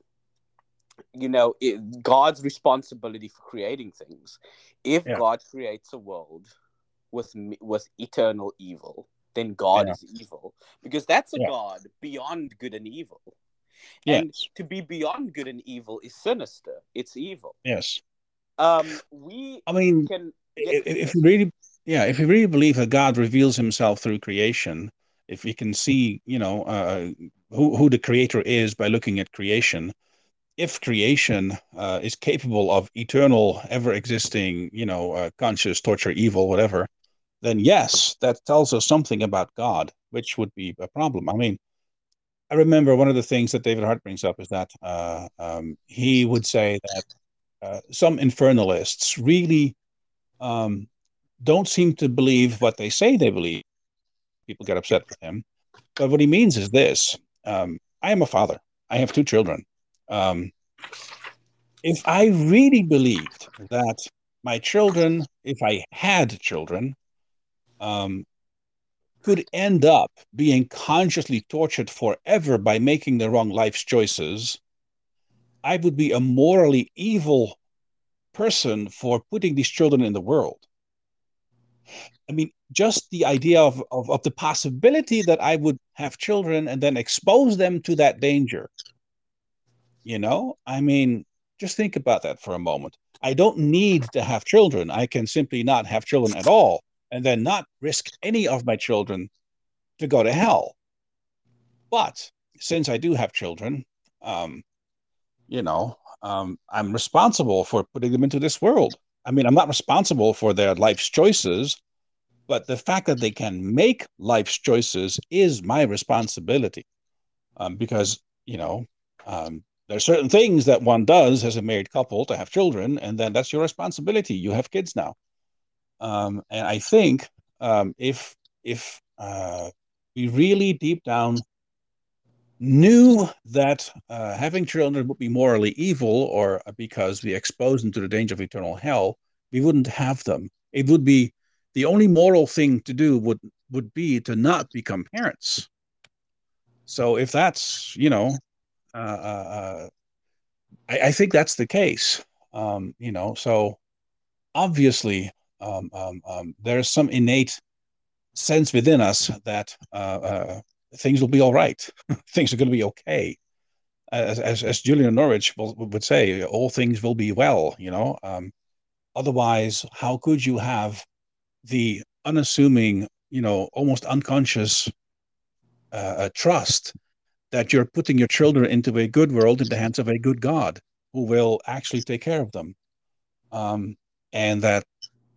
you know, it, God's responsibility for creating things. If yeah, God creates a world with with eternal evil, then God yeah, is evil, because that's a yeah, God beyond good and evil. And yes, to be beyond good and evil is sinister. It's evil. yes. Um, we I mean, can, yeah, if, if you yes, really, yeah, if you really believe that God reveals himself through creation, if you can see, you know, uh, who, who the creator is by looking at creation, if creation uh, is capable of eternal, ever existing, you know, uh, conscious torture, evil, whatever, then yes, that tells us something about God, which would be a problem. I mean, I remember one of the things that David Hart brings up is that uh, um, he would say that uh, some infernalists really um, don't seem to believe what they say they believe. People get upset with him. But what he means is this: um, I am a father. I have two children. Um, if I really believed that my children, if I had children, um, could end up being consciously tortured forever by making the wrong life's choices, I would be a morally evil person for putting these children in the world. I mean, just the idea of, of, of the possibility that I would have children and then expose them to that danger, you know? I mean, just think about that for a moment. I don't need to have children. I can simply not have children at all and then not risk any of my children to go to hell. But since I do have children, um, you know, um, I'm responsible for putting them into this world. I mean, I'm not responsible for their life's choices, but the fact that they can make life's choices is my responsibility. Um, because, you know, um, there are certain things that one does as a married couple to have children, and then that's your responsibility. You have kids now. Um, and I think um, if if uh, we really deep down knew that uh, having children would be morally evil, or because we expose them to the danger of eternal hell, we wouldn't have them. It would be the only moral thing to do would would be to not become parents. So if that's, you know, uh, uh, I, I think that's the case. Um, you know, so obviously um, um, um, there's some innate sense within us that uh, uh, things will be all right. Things are going to be okay. As, as, as Julian Norwich will, would say, all things will be well, you know. Um, otherwise, how could you have the unassuming, you know, almost unconscious uh, uh, trust that you're putting your children into a good world in the hands of a good God who will actually take care of them? Um, and that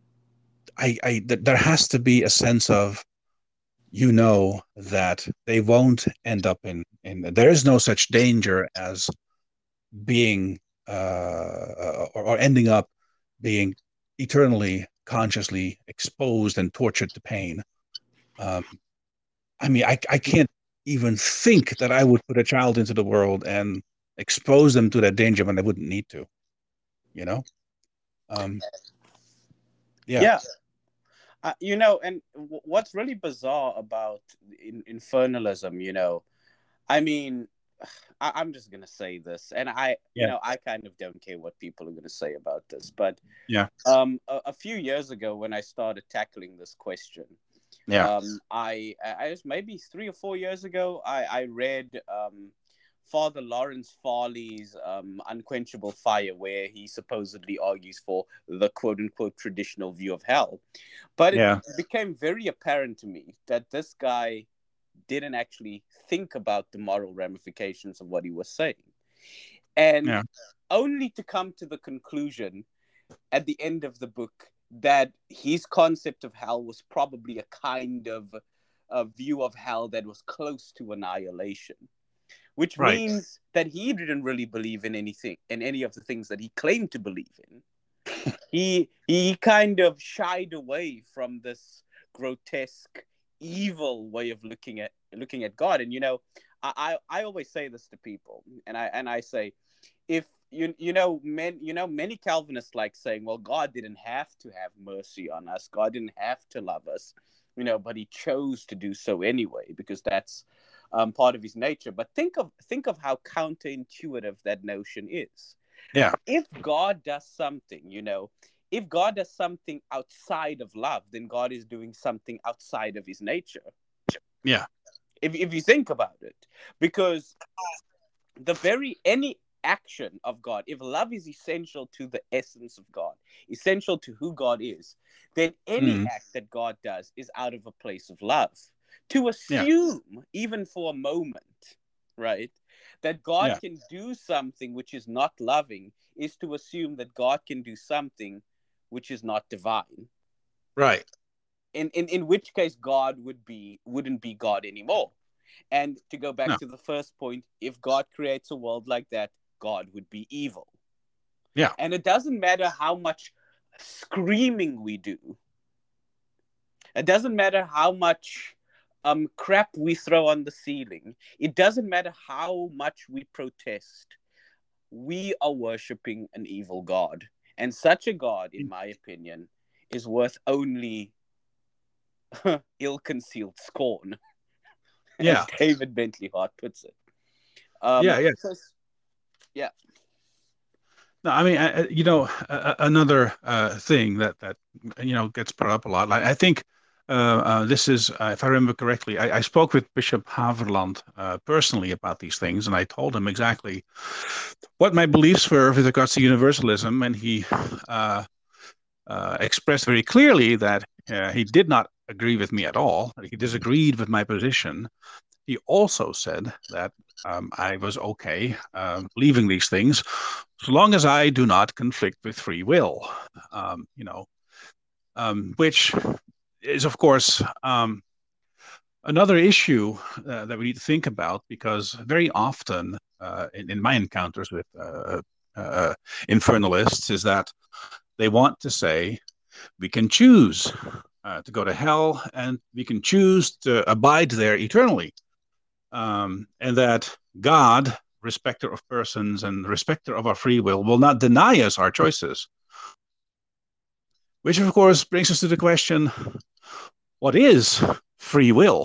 I, I th- there has to be a sense of, you know, that they won't end up in in there is no such danger as being uh, or, or ending up being eternally consciously exposed and tortured to pain. Um, I mean, I, I can't even think that I would put a child into the world and expose them to that danger when they wouldn't need to, you know? Um, yeah. Yeah. Uh, you know, and w- what's really bizarre about in- infernalism, you know, I mean, I- I'm just gonna say this, and I, you Yeah. know, I kind of don't care what people are gonna say about this, but Yeah. um, a, a few years ago when I started tackling this question, Yeah. um, I, I was maybe three or four years ago, I, I read um, Father Lawrence Farley's um, Unquenchable Fire, where he supposedly argues for the quote unquote traditional view of hell. But it Yeah. became very apparent to me that this guy didn't actually think about the moral ramifications of what he was saying. And Yeah. only to come to the conclusion at the end of the book that his concept of hell was probably a kind of a view of hell that was close to annihilation, which Right. means that he didn't really believe in anything, in any of the things that he claimed to believe in. he he kind of shied away from this grotesque, evil way of looking at looking at God. And you know, I I, I always say this to people, and I and I say, if you you know men you know many Calvinists like saying, well, God didn't have to have mercy on us, God didn't have to love us, you know, but he chose to do so anyway because that's um, part of his nature. But think of think of how counterintuitive that notion is. Yeah. If God does something, you know, if God does something outside of love, then God is doing something outside of his nature. Yeah. If if you think about it, because the very any action of God, if love is essential to the essence of God, essential to who God is, then any Mm. act that God does is out of a place of love. To Yeah. assume, even for a moment, right, that God Yeah. can do something which is not loving is to assume that God can do something which is not divine. Right. In in, in which case God would be wouldn't be God anymore. And to go back No. to the first point, if God creates a world like that, God would be evil. Yeah. And it doesn't matter how much screaming we do. It doesn't matter how much um, crap we throw on the ceiling. It doesn't matter how much we protest. We are worshipping an evil God. And such a God, in my opinion, is worth only ill-concealed scorn, Yeah. as David Bentley Hart puts it. Um, Yeah. Yeah. so, yeah. No, I mean, I, you know, uh, another uh, thing that that you know gets brought up a lot. Like I think uh, uh, this is, uh, if I remember correctly, I, I spoke with Bishop Haverland uh, personally about these things, and I told him exactly what my beliefs were with regards to universalism, and he uh, uh, expressed very clearly that uh, he did not agree with me at all. He disagreed with my position. He also said that um, I was okay um, leaving these things so long as I do not conflict with free will, um, you know, um, which is, of course, um, another issue uh, that we need to think about, because very often uh, in, in my encounters with uh, uh, infernalists is that they want to say we can choose uh, to go to hell and we can choose to abide there eternally. Um, and that God, respecter of persons and respecter of our free will, will not deny us our choices. Which, of course, brings us to the question, what is free will?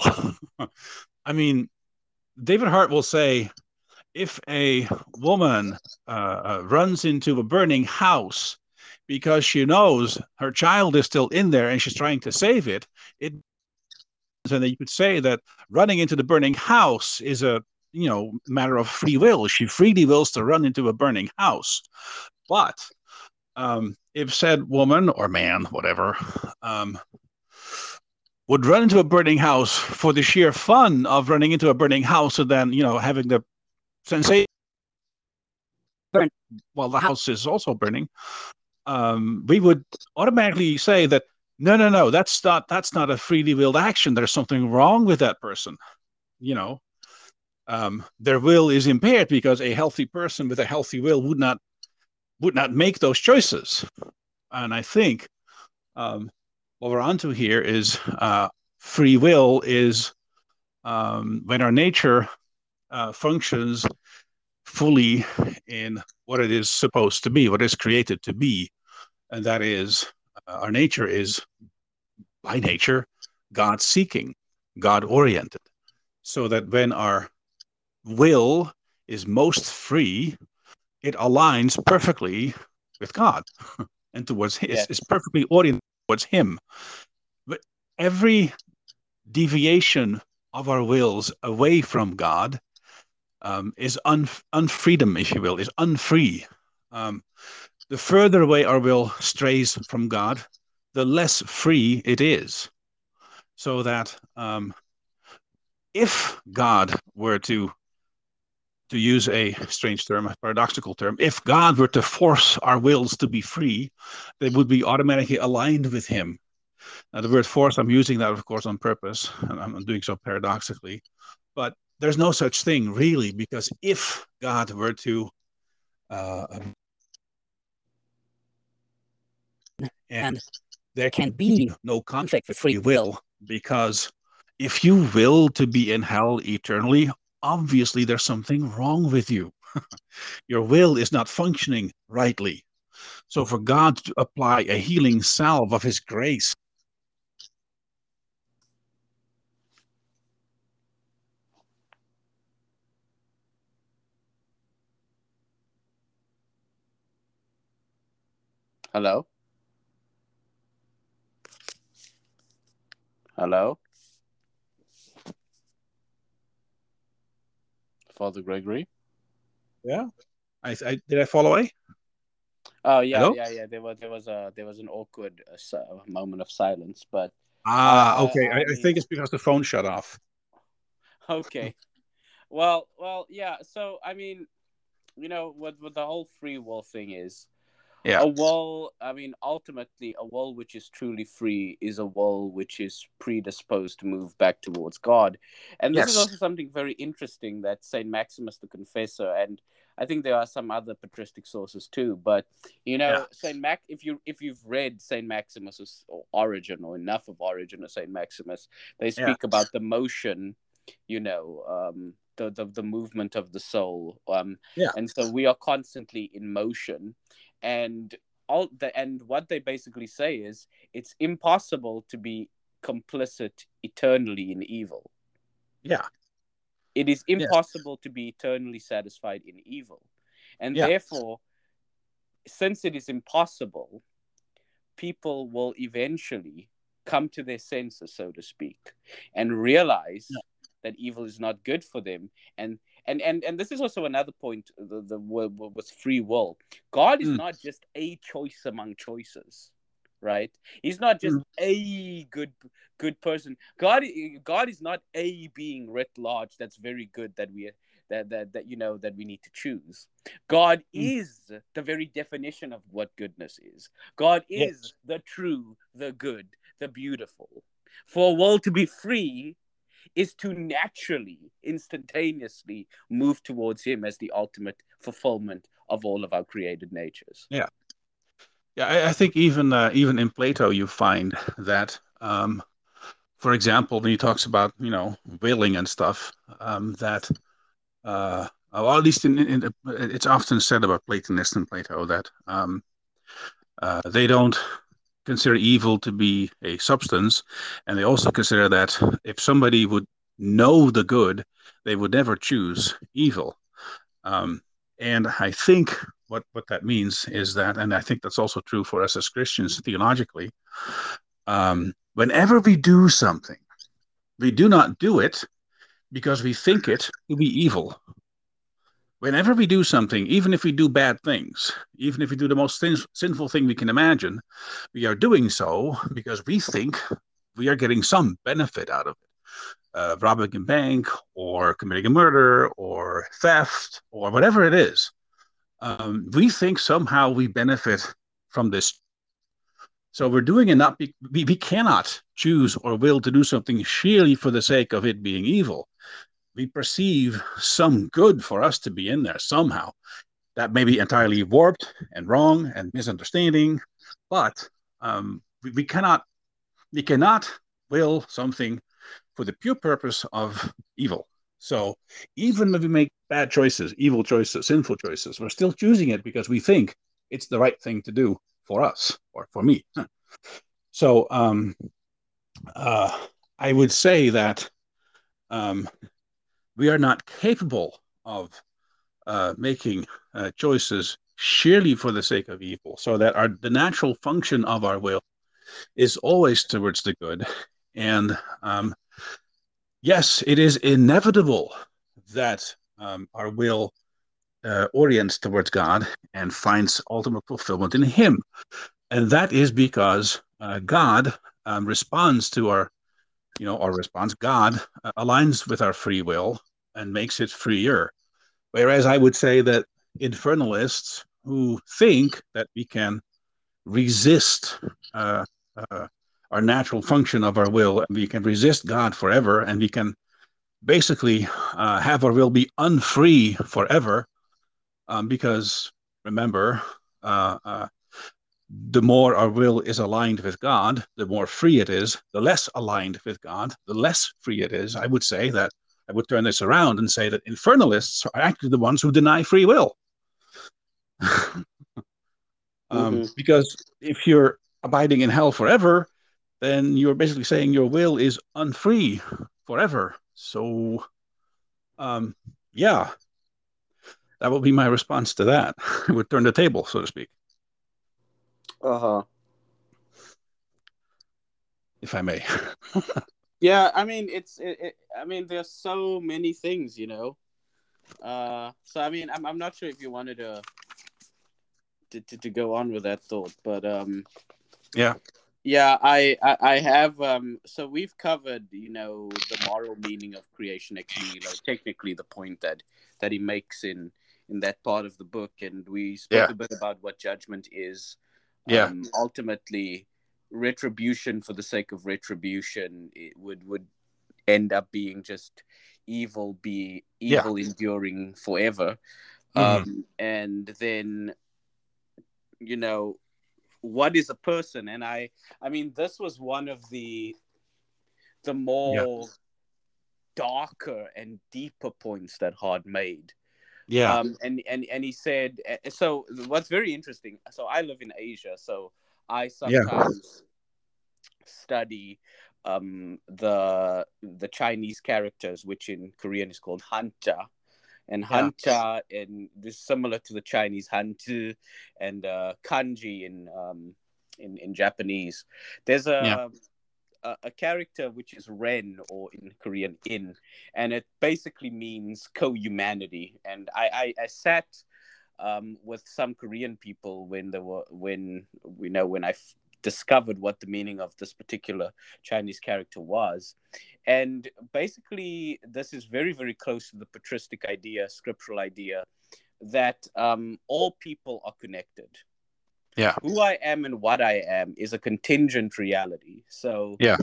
I mean, David Hart will say, if a woman uh, uh, runs into a burning house because she knows her child is still in there and she's trying to save it, it and you could say that running into the burning house is a you know matter of free will. She freely wills to run into a burning house. But um, if said woman or man, whatever, um, would run into a burning house for the sheer fun of running into a burning house and then you know having the sensation burn while the house is also burning, um, we would automatically say that no, no, no, that's not that's not a freely willed action. There's something wrong with that person. You know, um, their will is impaired because a healthy person with a healthy will would not would not make those choices. And I think um, what we're onto here is uh, free will is um, when our nature uh, functions fully in what it is supposed to be, what it's created to be. And that is, uh, our nature is, by nature, God-seeking, God-oriented. So that when our will is most free, it aligns perfectly with God and towards His, Yes. is perfectly oriented towards Him. But every deviation of our wills away from God um, is un, unfreedom, if you will, is unfree. Um, the further away our will strays from God, the less free it is. So that um, if God were to, to use a strange term, a paradoxical term, if God were to force our wills to be free, they would be automatically aligned with Him. Now, the word force, I'm using that, of course, on purpose, and I'm doing so paradoxically. But there's no such thing, really, because if God were to uh, and there can be no conflict with free will, because if you will to be in hell eternally, obviously there's something wrong with you. Your will is not functioning rightly. So for God to apply a healing salve of His grace, Hello? Hello? Father Gregory? yeah, I, I did I fall away? Oh yeah, Hello? yeah, yeah. There was there was a there was an awkward uh, si- moment of silence, but I Ah, I, okay. I, I I mean, think it's because the phone shut off. okay. Well, well, yeah. So I mean, you know, what what the whole free will thing is, Yeah. a will. I mean, ultimately, a will which is truly free is a will which is predisposed to move back towards God, and this is Yes. also something very interesting that Saint Maximus the Confessor, and I think there are some other patristic sources too. But you Yeah. know, Saint Mac, if you if you've read Saint Maximus's Origin or enough of Origin of Saint Maximus, they Yeah. speak about the motion, you know, um, the, the the movement of the soul, um, Yeah. and so we are constantly in motion, and all the and what they basically say is it's impossible to be complicit eternally in evil. Yeah. It is Yes. impossible to be eternally satisfied in evil. And Yeah. therefore, since it is impossible, people will eventually come to their senses, so to speak, and realize Yeah. that evil is not good for them. And and and, and this is also another point, the, the with free will. God is Mm. not just a choice among choices, right? He's not just Mm. a good good person. God God is not a being writ large that's very good that we that that, that you know that we need to choose. God Mm. is the very definition of what goodness is. God is Yes. the true, the good, the beautiful. For a will to be free is to naturally, instantaneously move towards Him as the ultimate fulfillment of all of our created natures. Yeah. Yeah. I, I think even uh, even in Plato, you find that, um, for example, when he talks about, you know, willing and stuff, um, that uh, well, at least in, in, in, it's often said about Platonists and Plato that um, uh, they don't consider evil to be a substance, and they also consider that if somebody would know the good, they would never choose evil. Um, and I think what, what that means is that, and I think that's also true for us as Christians theologically, um, whenever we do something, we do not do it because we think it to be evil. Whenever we do something, even if we do bad things, even if we do the most sin- sinful thing we can imagine, we are doing so because we think we are getting some benefit out of it. Uh, robbing a bank or committing a murder or theft or whatever it is. Um, we think somehow we benefit from this. So we're doing it not, be- we, we cannot choose or will to do something sheerly for the sake of it being evil. We perceive some good for us to be in there somehow. That may be entirely warped and wrong and misunderstanding, but um, we, we cannot we cannot will something for the pure purpose of evil. So even if we make bad choices, evil choices, sinful choices, we're still choosing it because we think it's the right thing to do for us or for me. So um, uh, I would say that um, we are not capable of uh, making uh, choices sheerly for the sake of evil, so that our the natural function of our will is always towards the good. And um, yes, it is inevitable that um, our will uh, orients towards God and finds ultimate fulfillment in Him. And that is because uh, God um, responds to our, you know, our response. God uh, aligns with our free will and makes it freer. Whereas I would say that infernalists who think that we can resist uh, uh, our natural function of our will, and we can resist God forever, and we can basically uh, have our will be unfree forever, um, because remember, uh, uh, the more our will is aligned with God, the more free it is. The less aligned with God, the less free it is. I would say that I would turn this around and say that infernalists are actually the ones who deny free will. um, Mm-hmm. because if you're abiding in hell forever, then you're basically saying your will is unfree forever. So, um, yeah, that would be my response to that. I would turn the table, so to speak. Uh-huh. If I may. Yeah, I mean, it's, it, it, I mean, there's so many things, you know. Uh, so I mean, I'm, I'm not sure if you wanted to, to, to, to go on with that thought, but um, yeah, yeah, I, I, I have, um, so we've covered, you know, the moral meaning of creation ex nihilo, technically the point that, that he makes in, in that part of the book, and we spoke yeah, a bit about what judgment is. yeah, Um, ultimately, retribution for the sake of retribution, it would would end up being just evil, be yeah. evil enduring forever. Mm-hmm. Um, and then, you know, what is a person? And I, I mean, this was one of the the Yeah, more darker and deeper points that Hard made. yeah, Um, and, and, and he said, so what's very interesting, so I live in Asia, so I yeah, sometimes study um, the the Chinese characters, which in Korean is called hanja, and yeah, hanja, and this is similar to the Chinese hantu and uh, kanji in um, in in Japanese. There's yeah, a a, a character which is Ren, or in Korean In, and it basically means co-humanity. And I I, I sat um, with some Korean people when there were when we know when I f- discovered what the meaning of this particular Chinese character was, and basically this is very very close to the patristic idea, scriptural idea, that um, all people are connected. yeah, Who I am and what I am is a contingent reality. So yeah,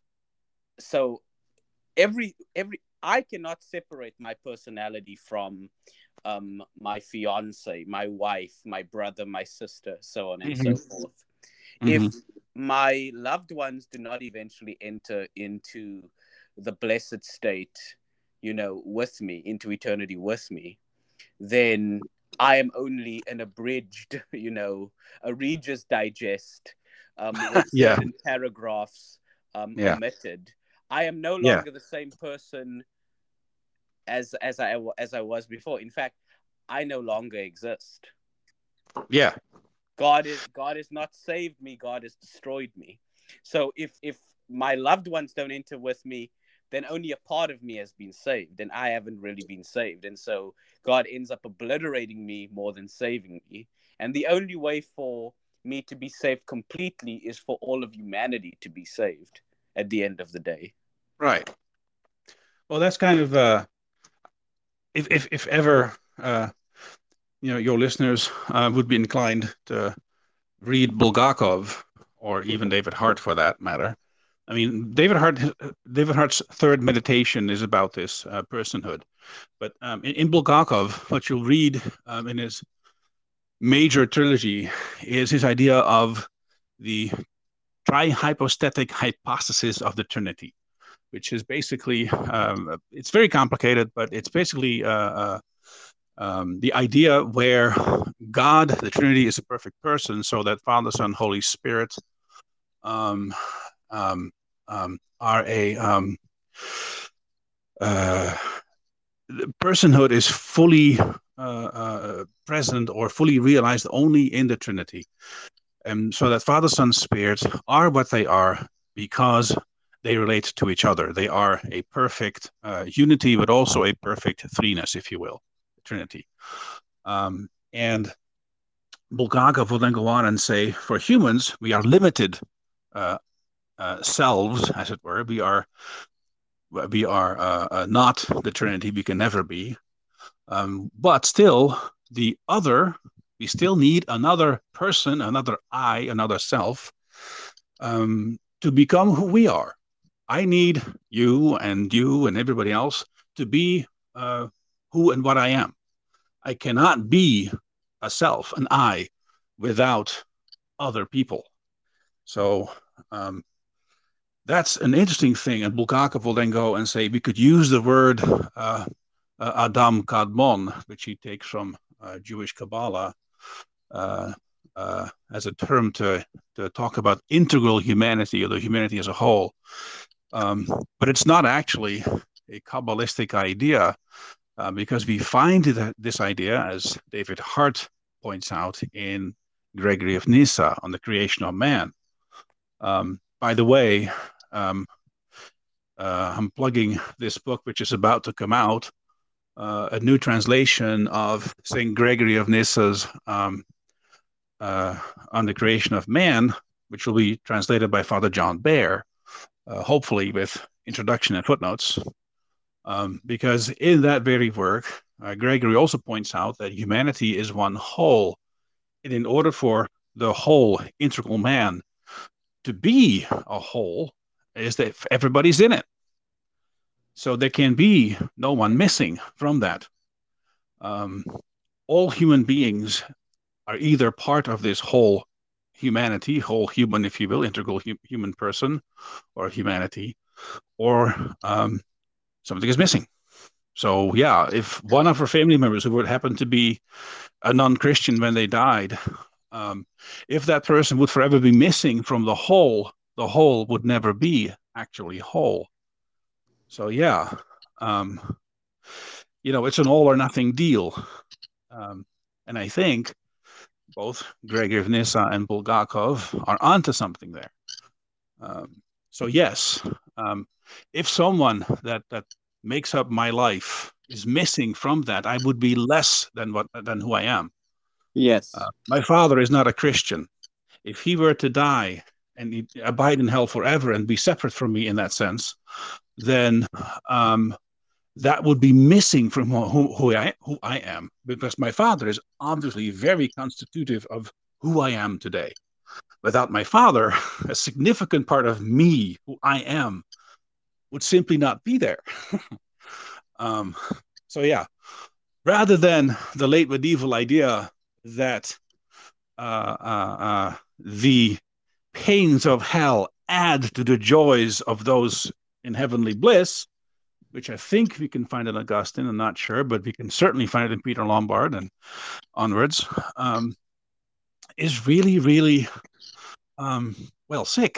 so every every I cannot separate my personality from um, my fiance, my wife, my brother, my sister, so on and mm-hmm. so forth. If Mm-hmm. my loved ones do not eventually enter into the blessed state, you know, with me, into eternity with me, then I am only an abridged, you know, a Reader's Digest um, with Yeah, certain paragraphs um, yeah, omitted. I am no yeah, longer the same person as as I as I was before. In fact, I no longer exist. yeah, God is God has not saved me. God has destroyed me. So if if my loved ones don't enter with me, then only a part of me has been saved, and I haven't really been saved. And so God ends up obliterating me more than saving me. And the only way for me to be saved completely is for all of humanity to be saved at the end of the day. right. Well, that's kind of uh, if if if ever uh, you know your listeners uh, would be inclined to read Bulgakov or even David Hart for that matter. I mean, David Hart, David Hart's third meditation is about this uh, personhood. But um, in, in Bulgakov, what you'll read um, in his major trilogy is his idea of the trihypostatic hypostasis of the Trinity. which is basically, um, it's very complicated, but it's basically uh, uh, um, the idea where God, the Trinity, is a perfect person, so that Father, Son, Holy Spirit um, um, um, are a um, uh, personhood is fully uh, uh, present or fully realized only in the Trinity. And so that Father, Son, Spirit are what they are because they relate to each other. They are a perfect uh, unity, but also a perfect threeness, if you will, Trinity. Um, and Bulgakov will then go on and say, for humans, we are limited uh, uh, selves, as it were. We are we are uh, uh, not the Trinity. We can never be. Um, but still, the other, we still need another person, another I, another self, um, to become who we are. I need you and you and everybody else to be uh, who and what I am. I cannot be a self, an I, without other people. So um, that's an interesting thing. And Bulgakov will then go and say we could use the word uh, uh, Adam Kadmon, which he takes from uh, Jewish Kabbalah, uh, uh, as a term to, to talk about integral humanity or the humanity as a whole. Um, but it's not actually a Kabbalistic idea uh, because we find that this idea, as David Hart points out in Gregory of Nyssa on the creation of man. Um, by the way, um, uh, I'm plugging this book, which is about to come out, uh, a new translation of Saint Gregory of Nyssa's um, uh, on the creation of man, which will be translated by Father John Bear, uh, hopefully with introduction and footnotes. Um, because in that very work, uh, Gregory also points out that humanity is one whole. And in order for the whole integral man to be a whole, is that everybody's in it. So there can be no one missing from that. Um, all human beings are either part of this whole humanity, whole human, if you will, integral hu- human person or humanity, or um, something is missing. So yeah, if one of our family members who would happen to be a non-Christian when they died, um, if that person would forever be missing from the whole, the whole would never be actually whole. So yeah, um, you know, it's an all or nothing deal. Um, and I think both Gregory of Nyssa and Bulgakov are onto something there. Um, so yes, um, if someone that, that makes up my life is missing from that, I would be less than what than who I am. Yes. Uh, my father is not a Christian. If he were to die and he'd abide in hell forever and be separate from me in that sense, then um, that would be missing from who, who, I, who I am, because my father is obviously very constitutive of who I am today. Without my father, a significant part of me, who I am, would simply not be there. um, so yeah, rather than the late medieval idea that uh, uh, uh, the pains of hell add to the joys of those in heavenly bliss, which I think we can find in Augustine, I'm not sure, but we can certainly find it in Peter Lombard and onwards, um, is really, really, um, well, sick.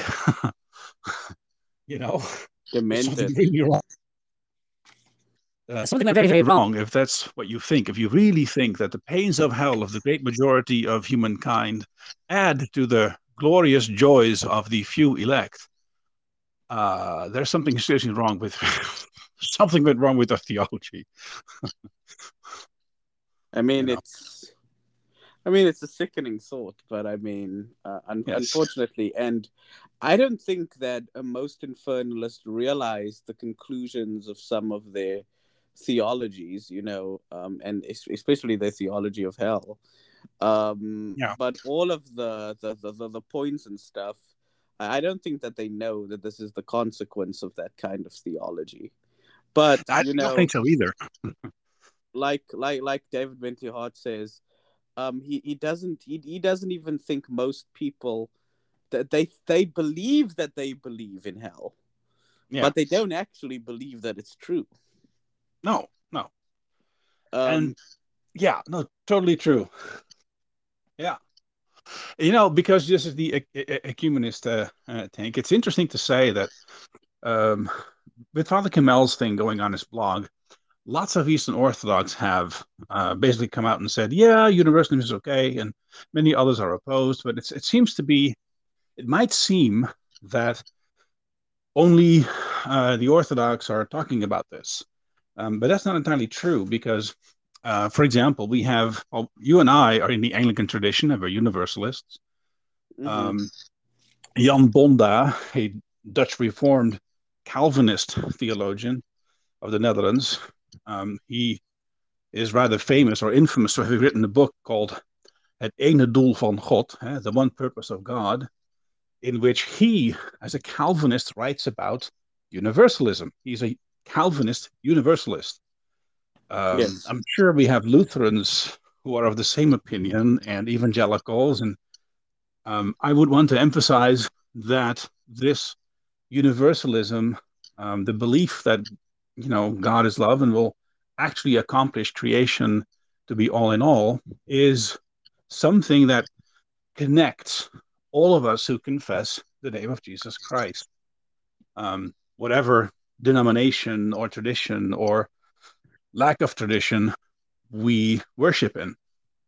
You know, Demented. something really wrong. Uh, something very, very wrong if that's what you think. If you really think that the pains of hell of the great majority of humankind add to the glorious joys of the few elect, uh, there's something seriously wrong with something went wrong with our theology. I mean, You know. it's, I mean, it's a sickening thought, but I mean, uh, un- Yes. unfortunately, and I don't think that uh, most infernalists realize the conclusions of some of their theologies, you know, um, and es- especially their theology of hell. Um, Yeah. But all of the the, the, the the points and stuff, I I don't think that they know that this is the consequence of that kind of theology. But I you don't know, think so either. like like like David Bentley Hart says, um, he, he doesn't he, he doesn't even think most people that they they believe that they believe in hell. Yeah. But they don't actually believe that it's true. No, no. Um, and yeah, no, totally true. Yeah. You know, because this is the e- e- ecumenist uh, uh, tank, it's interesting to say that um, with Father Kamel's thing going on his blog, lots of Eastern Orthodox have uh, basically come out and said, yeah, universalism is okay, and many others are opposed. But it's, it seems to be, it might seem that only uh, the Orthodox are talking about this. Um, but that's not entirely true because, uh, for example, we have, well, you and I are in the Anglican tradition, and we're Universalists. mhm. Um, Jan Bonda, a Dutch Reformed Calvinist theologian of the Netherlands, um, he is rather famous or infamous for having written a book called Het ene doel van God, eh, The One Purpose of God, in which he, as a Calvinist, writes about universalism. He's a Calvinist universalist. Um, Yes. I'm sure we have Lutherans who are of the same opinion and evangelicals. And um, I would want to emphasize that this universalism, um, the belief that, you know, God is love and will actually accomplish creation to be all in all, is something that connects all of us who confess the name of Jesus Christ. Um, whatever denomination or tradition or lack of tradition we worship in.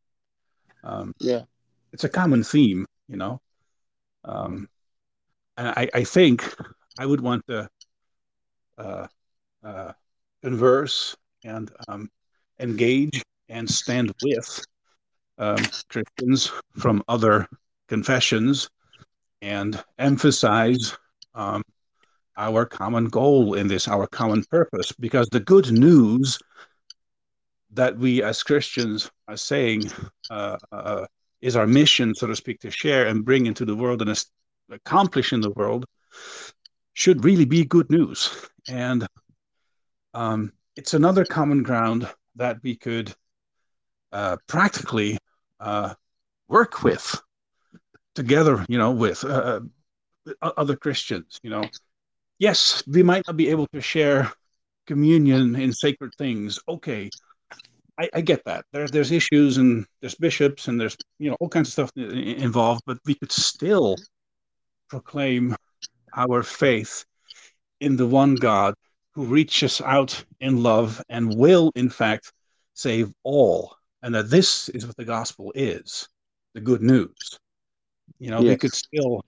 Um, Yeah. it's a common theme, you know. Um, and I, I think I would want to uh, uh, converse and um, engage and stand with um, Christians from other confessions and emphasize um, our common goal in this, our common purpose, because the good news that we as Christians are saying uh, uh, is our mission, so to speak, to share and bring into the world and accomplish in the world should really be good news. And um, it's another common ground that we could uh, practically uh, work with together, you know, with uh, other Christians, you know. Yes, we might not be able to share communion in sacred things. Okay, I, I get that. There, there's issues and there's bishops and there's, you know, all kinds of stuff involved, but we could still proclaim our faith in the one God who reaches out in love and will, in fact, save all. And that this is what the gospel is, the good news. You know, Yes. we could still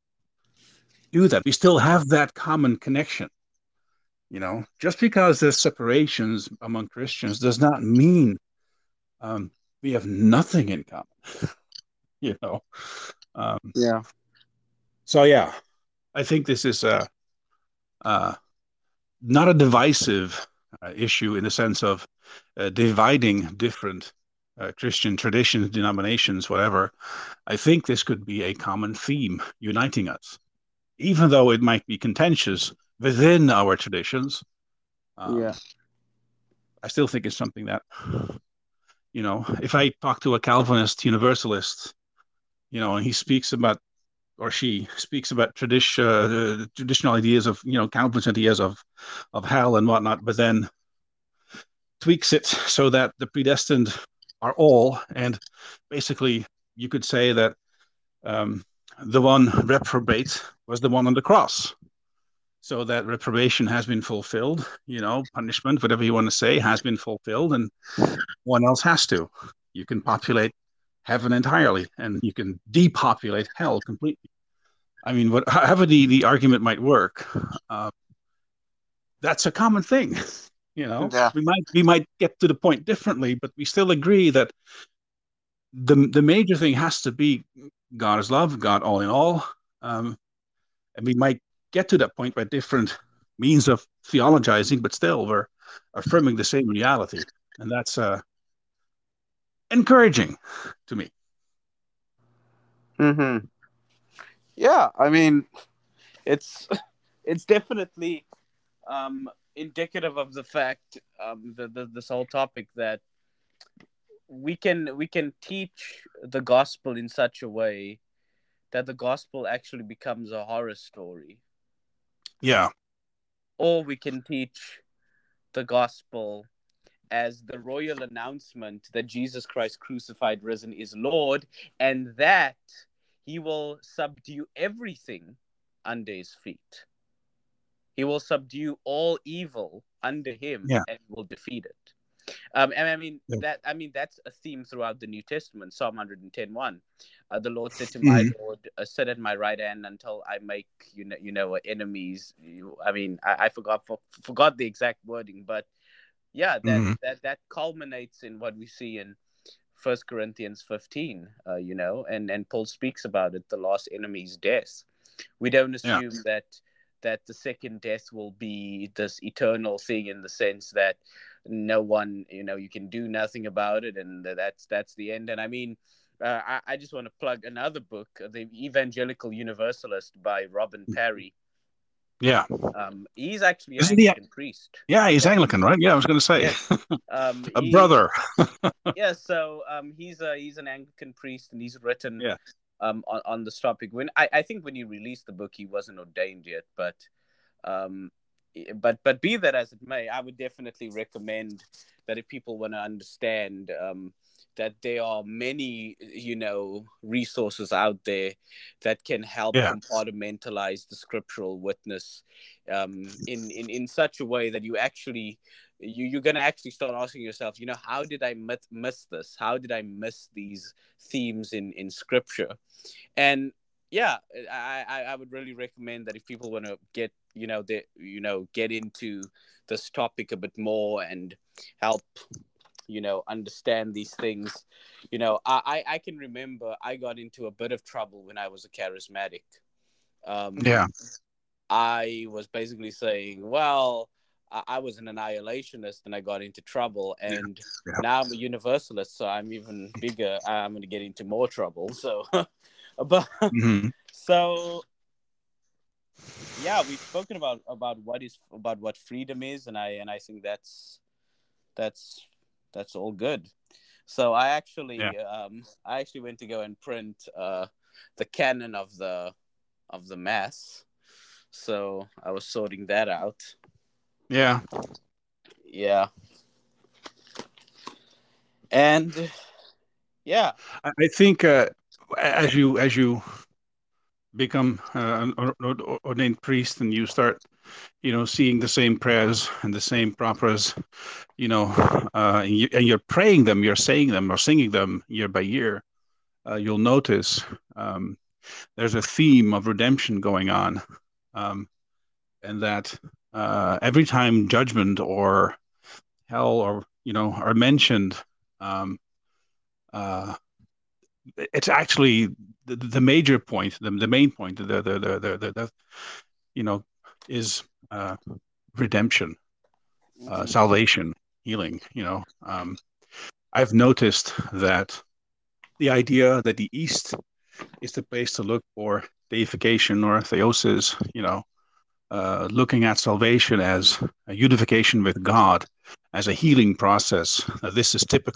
do that. We still have that common connection. You know, just because there's separations among Christians does not mean um, we have nothing in common. You know, um, Yeah. so yeah, I think this is a, uh, not a divisive uh, issue in the sense of uh, dividing different uh, Christian traditions, denominations, whatever. I think this could be a common theme uniting us, even though it might be contentious within our traditions. Um, Yeah. I still think it's something that, you know, if I talk to a Calvinist universalist, you know, and he speaks about, or she speaks about tradition, uh, traditional ideas of, you know, Calvinist ideas of, of hell and whatnot, but then tweaks it so that the predestined are all, and basically you could say that um, the one reprobate was the one on the cross. So that reprobation has been fulfilled, you know, punishment, whatever you want to say, has been fulfilled, and one else has to. You can populate heaven entirely, and you can depopulate hell completely. I mean, what, however the, the argument might work, uh, that's a common thing. You know, Yeah. we might we might get to the point differently, but we still agree that the the major thing has to be God is love, God all in all, um, and we might get to that point by different means of theologizing, but still we're affirming the same reality, and that's uh, encouraging to me. Mm-hmm. Yeah. I mean, it's it's definitely um, indicative of the fact um, the, the this whole topic that we can we can teach the gospel in such a way that the gospel actually becomes a horror story. Yeah. or we can teach the gospel as the royal announcement that Jesus Christ crucified, risen is Lord, and that he will subdue everything under his feet. He will subdue all evil under him Yeah. and will defeat it. Um, and I mean Yeah. that. I mean that's a theme throughout the New Testament. Psalm one ten one. Uh, the Lord said to my Mhm. Lord, uh, "Sit at my right hand until I make you know, you know, enemies." You, I mean, I, I forgot for, forgot the exact wording, but yeah, that Mhm. that that culminates in what we see in First Corinthians fifteen. Uh, you know, and and Paul speaks about it. The last enemy is death. We don't Yeah. assume that that the second death will be this eternal thing in the sense that no one, you know, you can do nothing about it, and that's that's the end. And I mean, uh, I, I just want to plug another book, The Evangelical Universalist by Robin Parry. Yeah. Um, he's actually an Isn't he? Anglican priest. Yeah, he's Yeah. Anglican, right? Yeah, I was going to say. Yes. Um, A he, brother. yeah. So um, he's a he's an Anglican priest, and he's written Yeah. um on, on this topic. When I, I think when he released the book, he wasn't ordained yet, but um, but but be that as it may, I would definitely recommend that if people want to understand um, that there are many, you know, resources out there that can help Yeah. compartmentalize the scriptural witness um, in, in in such a way that you actually you, you're going to actually start asking yourself, you know, how did I miss, miss this? How did I miss these themes in in scripture? And yeah, I, I I would really recommend that if people want to get, you know, they, you know, get into this topic a bit more and help, you know, understand these things. You know, I, I I can remember I got into a bit of trouble when I was a charismatic. Um, Yeah. I was basically saying, well, I, I was an annihilationist and I got into trouble. And Yeah. now I'm a universalist, so I'm even bigger. I'm going to get into more trouble. So, but Mhm. so yeah, we've spoken about about what is about what freedom is, and I and I think that's that's that's all good. So I actually Yeah. um I actually went to go and print uh the canon of the of the mass. So I was sorting that out. Yeah. Yeah. And yeah. I I think uh, as you as you become uh, an or- or- ordained priest and you start, you know, seeing the same prayers and the same propers, you know, uh, and, you, and you're praying them, you're saying them or singing them year by year, uh, you'll notice um, there's a theme of redemption going on, um, and that uh, every time judgment or hell or you know are mentioned, um, uh, it's actually the, the major point, the, the main point, the the the the, the, the you know is uh, redemption, uh, Mhm. salvation, healing. You know, um, I've noticed that the idea that the East is the place to look for deification or theosis, you know, uh, looking at salvation as a unification with God, as a healing process. Uh, this is typical.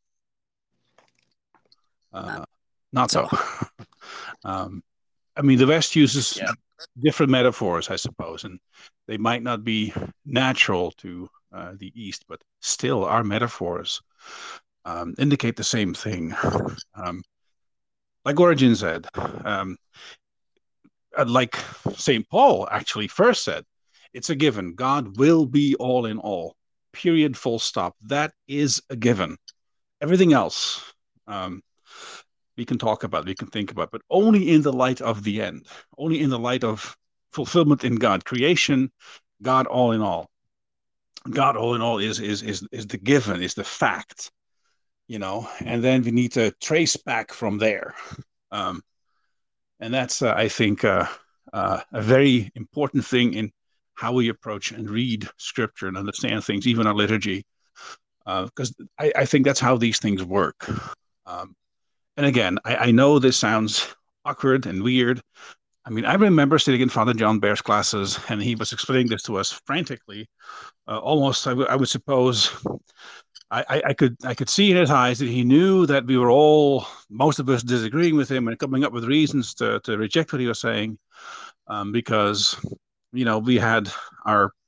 Uh, not so. um, I mean, the West uses Yeah. different metaphors, I suppose, and they might not be natural to uh, the East, but still, our metaphors um, indicate the same thing. Um, like Origen said, um, like Saint Paul actually first said, it's a given. God will be all in all. Period. Full stop. That is a given. Everything else um, we can talk about, we can think about, but only in the light of the end, only in the light of fulfillment in God, creation, God all in all. God all in all is is is is the given, is the fact, you know, and then we need to trace back from there. Um, and that's, uh, I think, uh, uh, a very important thing in how we approach and read scripture and understand things, even our liturgy, because uh, I, I think that's how these things work. Um, and again, I, I know this sounds awkward and weird. I mean, I remember sitting in Father John Bear's classes, and he was explaining this to us frantically, uh, almost, I, w- I would suppose. I, I, I could I could see in his eyes that he knew that we were all, most of us, disagreeing with him and coming up with reasons to, to reject what he was saying, um, because you know we had our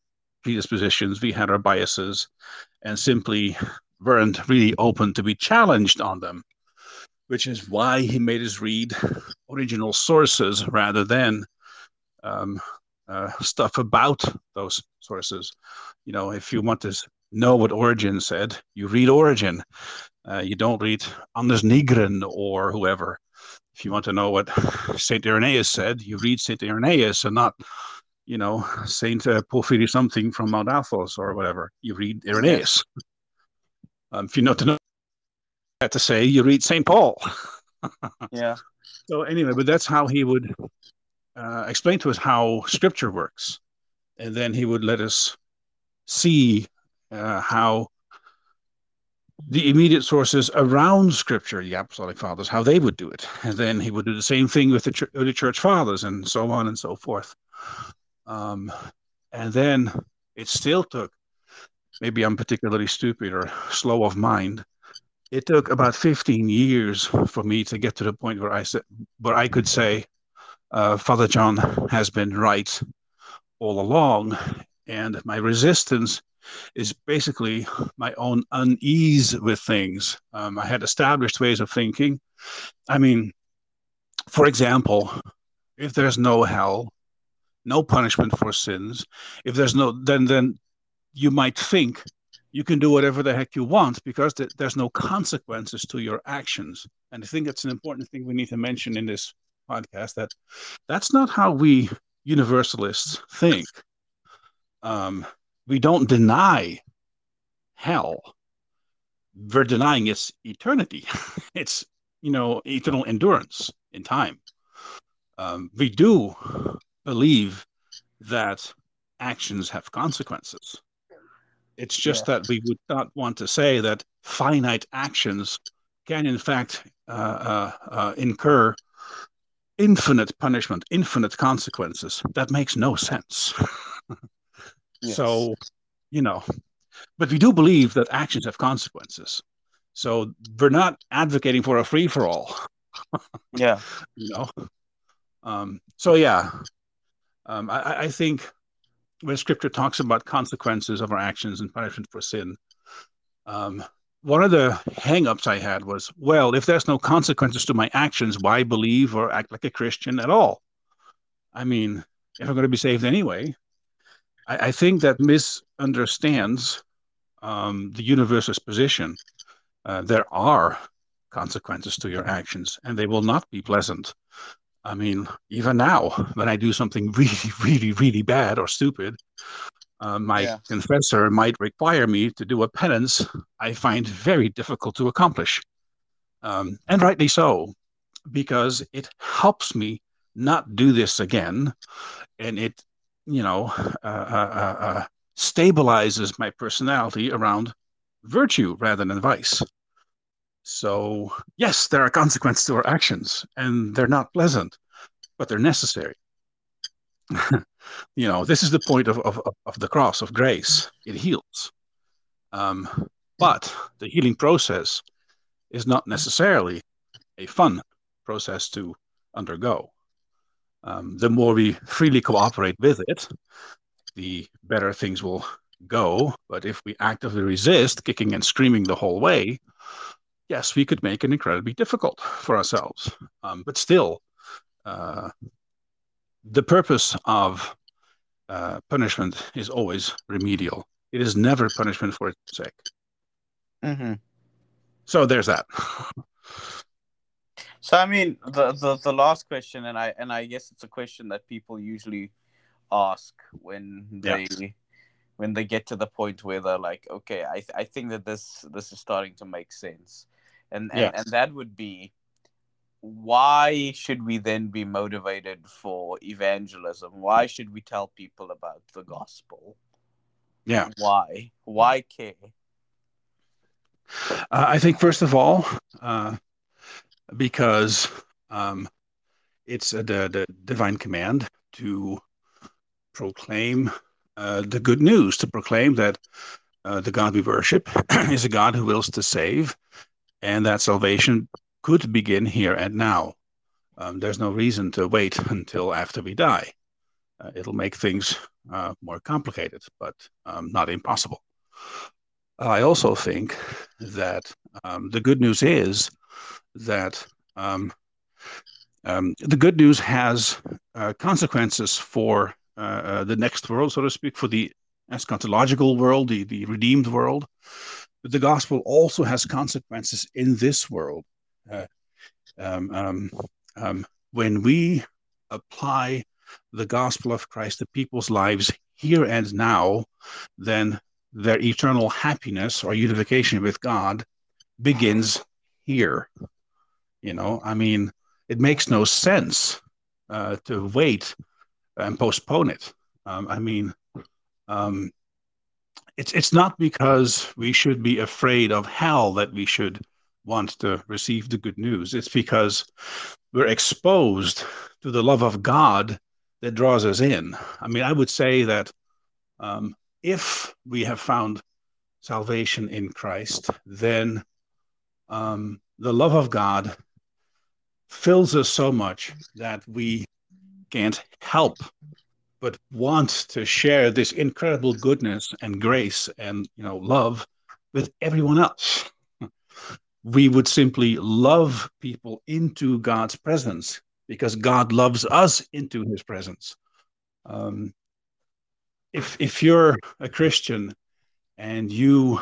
predispositions, we had our biases, and simply weren't really open to be challenged on them, which is why he made us read original sources rather than um, uh, stuff about those sources. You know, if you want to know what Origen said, you read Origen. Uh, you don't read Anders Nygren or whoever. If you want to know what Saint Irenaeus said, you read Saint Irenaeus and not, you know, Saint uh, Porphyry something from Mount Athos or whatever. You read Irenaeus. Yes. Um, if you know to know what to say, you read Saint Paul. Yeah. So anyway, but that's how he would uh, explain to us how Scripture works. And then he would let us see uh, how the immediate sources around Scripture, the Apostolic Fathers, how they would do it. And then he would do the same thing with the ch- early Church Fathers and so on and so forth. Um, and then it still took, maybe I'm particularly stupid or slow of mind, it took about fifteen years for me to get to the point where I said, where I could say, uh, Father John has been right all along, and my resistance is basically my own unease with things. Um, I had established ways of thinking. I mean, for example, if there's no hell, no punishment for sins, if there's no, then then you might think you can do whatever the heck you want because th- there's no consequences to your actions. And I think that's an important thing we need to mention in this podcast, that that's not how we universalists think. Um, we don't deny hell. We're denying its eternity. It's, you know, eternal endurance in time. Um, we do believe that actions have consequences. It's just yeah. that we would not want to say that finite actions can, in fact, uh, uh, uh, incur infinite punishment, infinite consequences. That makes no sense. Yes. So, you know, but we do believe that actions have consequences. So we're not advocating for a free-for-all. Yeah. You know? Um, so, yeah, um, I, I think when Scripture talks about consequences of our actions and punishment for sin, um, one of the hang-ups I had was, well, if there's no consequences to my actions, why believe or act like a Christian at all? I mean, if I'm going to be saved anyway, I, I think that misunderstands um, the universalist position. Uh, there are consequences to your actions, and they will not be pleasant. I mean, even now, when I do something really, really, really bad or stupid, uh, my yeah. confessor might require me to do a penance I find very difficult to accomplish. Um, and rightly so, because it helps me not do this again. And it, you know, uh, uh, uh, stabilizes my personality around virtue rather than vice. So, yes, there are consequences to our actions, and they're not pleasant, but they're necessary. You know, this is the point of, of, of the cross, of grace. It heals. Um, but the healing process is not necessarily a fun process to undergo. Um, the more we freely cooperate with it, the better things will go. But if we actively resist, kicking and screaming the whole way, yes, we could make it incredibly difficult for ourselves. Um, but still, uh, the purpose of uh, punishment is always remedial. It is never punishment for its sake. Mm-hmm. So there's that. So I mean, the, the the last question, and I and I guess it's a question that people usually ask when they yeah. when they get to the point where they're like, okay, I th- I think that this this is starting to make sense, and and, yeah. and that would be, why should we then be motivated for evangelism? Why should we tell people about the gospel? Yeah. Why? Why care? Uh, I think, first of all, uh, because um, it's a, the, the divine command to proclaim uh, the good news, to proclaim that uh, the God we worship is a God who wills to save, and that salvation could begin here and now. Um, there's no reason to wait until after we die. Uh, it'll make things uh, more complicated, but um, not impossible. I also think that um, the good news is that um, um, the good news has uh, consequences for uh, uh, the next world, so to speak, for the eschatological world, the, the redeemed world. But the gospel also has consequences in this world. Uh, um, um, um, when we apply the gospel of Christ to people's lives here and now, then their eternal happiness or unification with God begins here. You know, I mean, it makes no sense uh, to wait and postpone it. Um, I mean, um, it's it's not because we should be afraid of hell that we should want to receive the good news. It's because we're exposed to the love of God that draws us in. I mean, I would say that um, if we have found salvation in Christ, then um, the love of God fills us so much that we can't help but want to share this incredible goodness and grace and, you know, love with everyone else. We would simply love people into God's presence because God loves us into his presence. Um, if if you're a Christian and you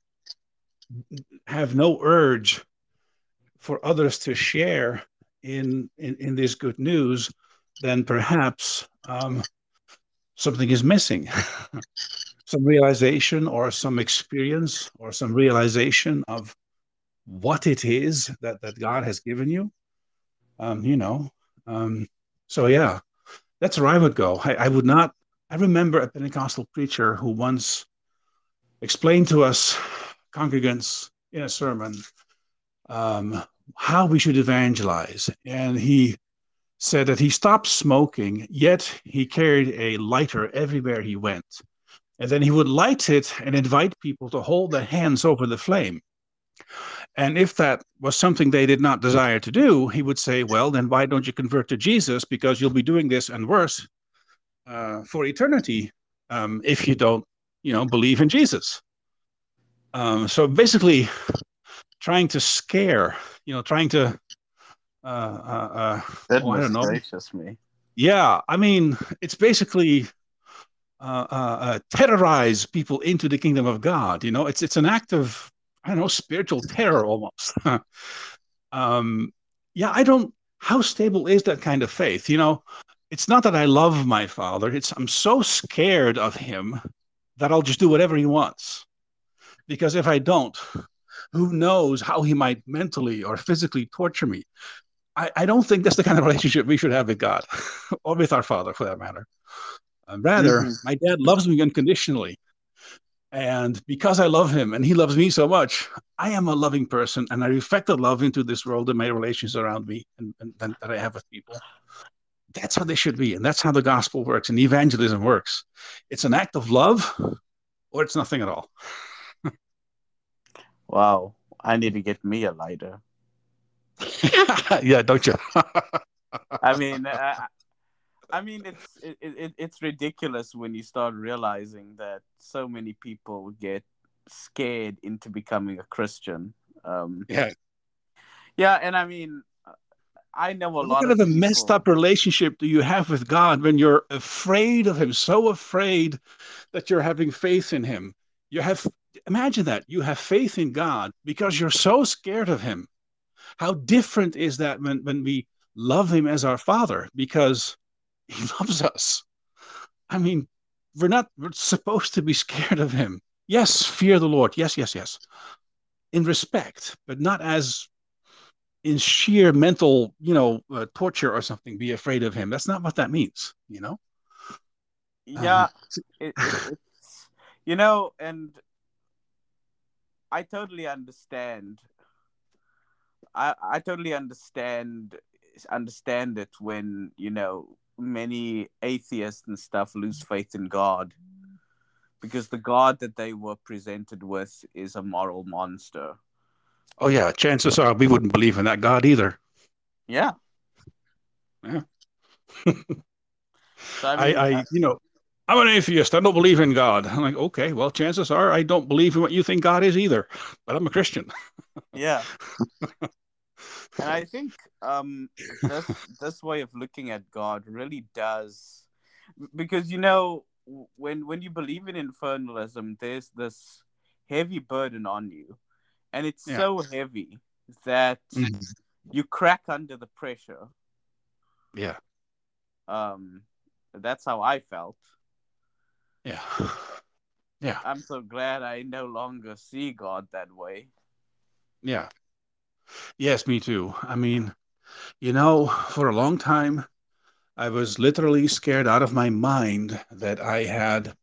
have no urge for others to share in in, in this good news, then perhaps um, something is missing. Some realization or some experience or some realization of what it is that, that God has given you. Um, you know, um, so yeah, that's where I would go. I, I would not, I remember a Pentecostal preacher who once explained to us congregants in a sermon um, how we should evangelize. And he said that he stopped smoking, yet he carried a lighter everywhere he went. And then he would light it and invite people to hold their hands over the flame. And if that was something they did not desire to do, he would say, well, then why don't you convert to Jesus? Because you'll be doing this and worse uh, for eternity um, if you don't, you know, believe in Jesus. Um, so basically trying to scare, you know, trying to, uh, uh, uh, oh, I don't know. Gracious me. Yeah, I mean, it's basically uh, uh, uh, terrorize people into the kingdom of God. You know, it's it's an act of, I don't know, spiritual terror almost. um, yeah, I don't, how stable is that kind of faith? You know, it's not that I love my father. It's I'm so scared of him that I'll just do whatever he wants. Because if I don't, who knows how he might mentally or physically torture me. I, I don't think that's the kind of relationship we should have with God or with our Father, for that matter. Uh, rather, mm-hmm. my dad loves me unconditionally. And because I love him and he loves me so much, I am a loving person and I reflect the love into this world and my relations around me and, and, and that I have with people. That's how they should be. And that's how the gospel works and evangelism works. It's an act of love or it's nothing at all. Wow. I need to get me a lighter. Yeah, don't you? I mean, I, I mean, it's it, it it's ridiculous when you start realizing that so many people get scared into becoming a Christian. Um, yeah, yeah, and I mean, I know a what lot kind of of a people... messed up relationship do you have with God when you're afraid of Him, so afraid that you're having faith in Him? You have imagine that you have faith in God because you're so scared of Him. How different is that when, when we love him as our Father because he loves us? I mean, we're not we're supposed to be scared of him. Yes, fear the Lord. Yes, yes, yes. In respect, but not as in sheer mental, you know, uh, torture or something. Be afraid of him. That's not what that means, you know? Yeah, um, it, it, it's, you know, and I totally understand. I, I totally understand understand it when, you know, many atheists and stuff lose faith in God because the God that they were presented with is a moral monster. Oh yeah, chances are we wouldn't believe in that God either. Yeah. Yeah. So I I, mean, I, uh, you know, I'm an atheist. I don't believe in God. I'm like, okay, well, chances are I don't believe in what you think God is either, but I'm a Christian. yeah, and I think um, this this way of looking at God really does, because you know when when you believe in infernalism, there's this heavy burden on you, and it's Yeah. so heavy that Mhm. you crack under the pressure. Yeah. Um, that's how I felt. Yeah. Yeah. I'm so glad I no longer see God that way. Yeah. Yes, me too. I mean, you know, for a long time, I was literally scared out of my mind that I had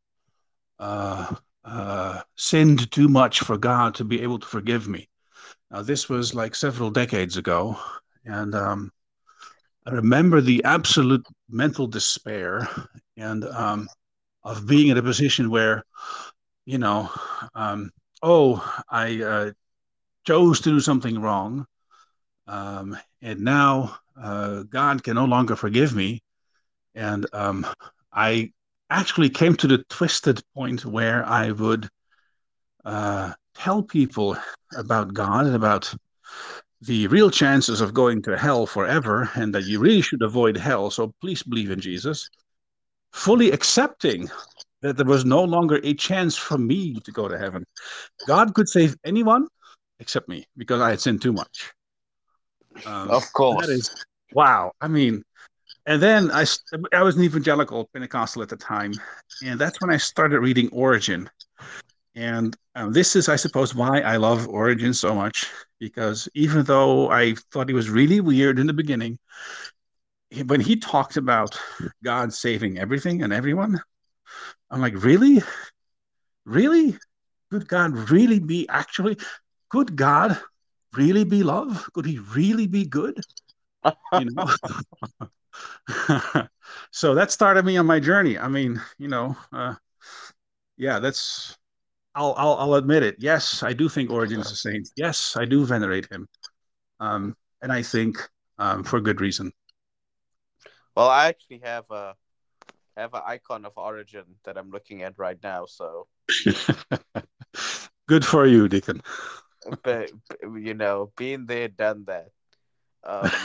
uh, uh, sinned too much for God to be able to forgive me. Now, this was like several decades ago, and um, I remember the absolute mental despair and um, of being in a position where, you know, um, oh, I uh, chose to do something wrong, um, and now uh, God can no longer forgive me. And um, I actually came to the twisted point where I would uh, tell people about God and about the real chances of going to hell forever and that you really should avoid hell. So please believe in Jesus, fully accepting that there was no longer a chance for me to go to heaven. God could save anyone except me because I had sinned too much. Um, Of that course. is, wow. I mean, and then I, I was an evangelical Pentecostal at the time. And that's when I started reading Origin. And um, this is, I suppose, why I love Origin so much. Because even though I thought he was really weird in the beginning, when he talked about God saving everything and everyone, I'm like, really? Really? Could God really be actually? Could God really be love? Could he really be good? You know? So that started me on my journey. I mean, you know, uh, yeah, that's, I'll, I'll, I'll admit it. Yes, I do think Origin is a saint. Yes, I do venerate him. Um, and I think um, for good reason. Well, I actually have a have an icon of Origin that I'm looking at right now. So, Good for you, Deacon. but you know, being there, done that. Um,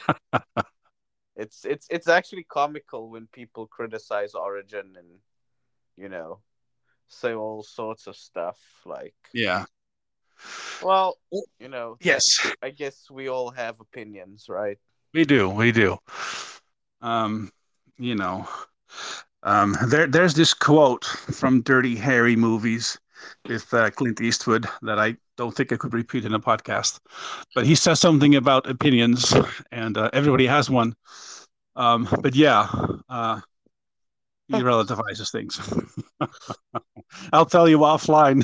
it's it's it's actually comical when people criticize Origin and you know say all sorts of stuff like, Yeah. well, you know that Yes, I guess we all have opinions, right? we do. We do. Um, you know, um, there, there's this quote from Dirty Harry movies with uh, Clint Eastwood that I don't think I could repeat in a podcast. But he says something about opinions, and uh, everybody has one. Um, but yeah, uh, he relativizes things. I'll tell you offline.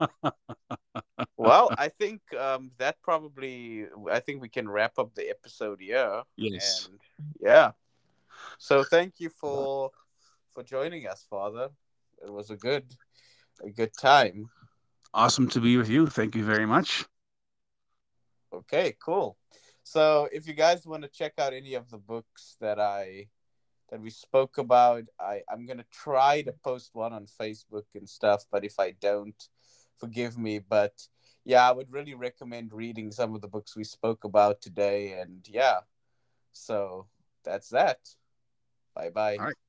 Well, I think um, that probably I think we can wrap up the episode here, Yes. and yeah. So thank you for for joining us, Father. It was a good a good time. Awesome to be with you. Thank you very much. Okay, cool. So if you guys want to check out any of the books that I that we spoke about, I I'm gonna try to post one on Facebook and stuff. But if I don't, forgive me. But yeah, I would really recommend reading some of the books we spoke about today. And yeah, so that's that. Bye bye. All right.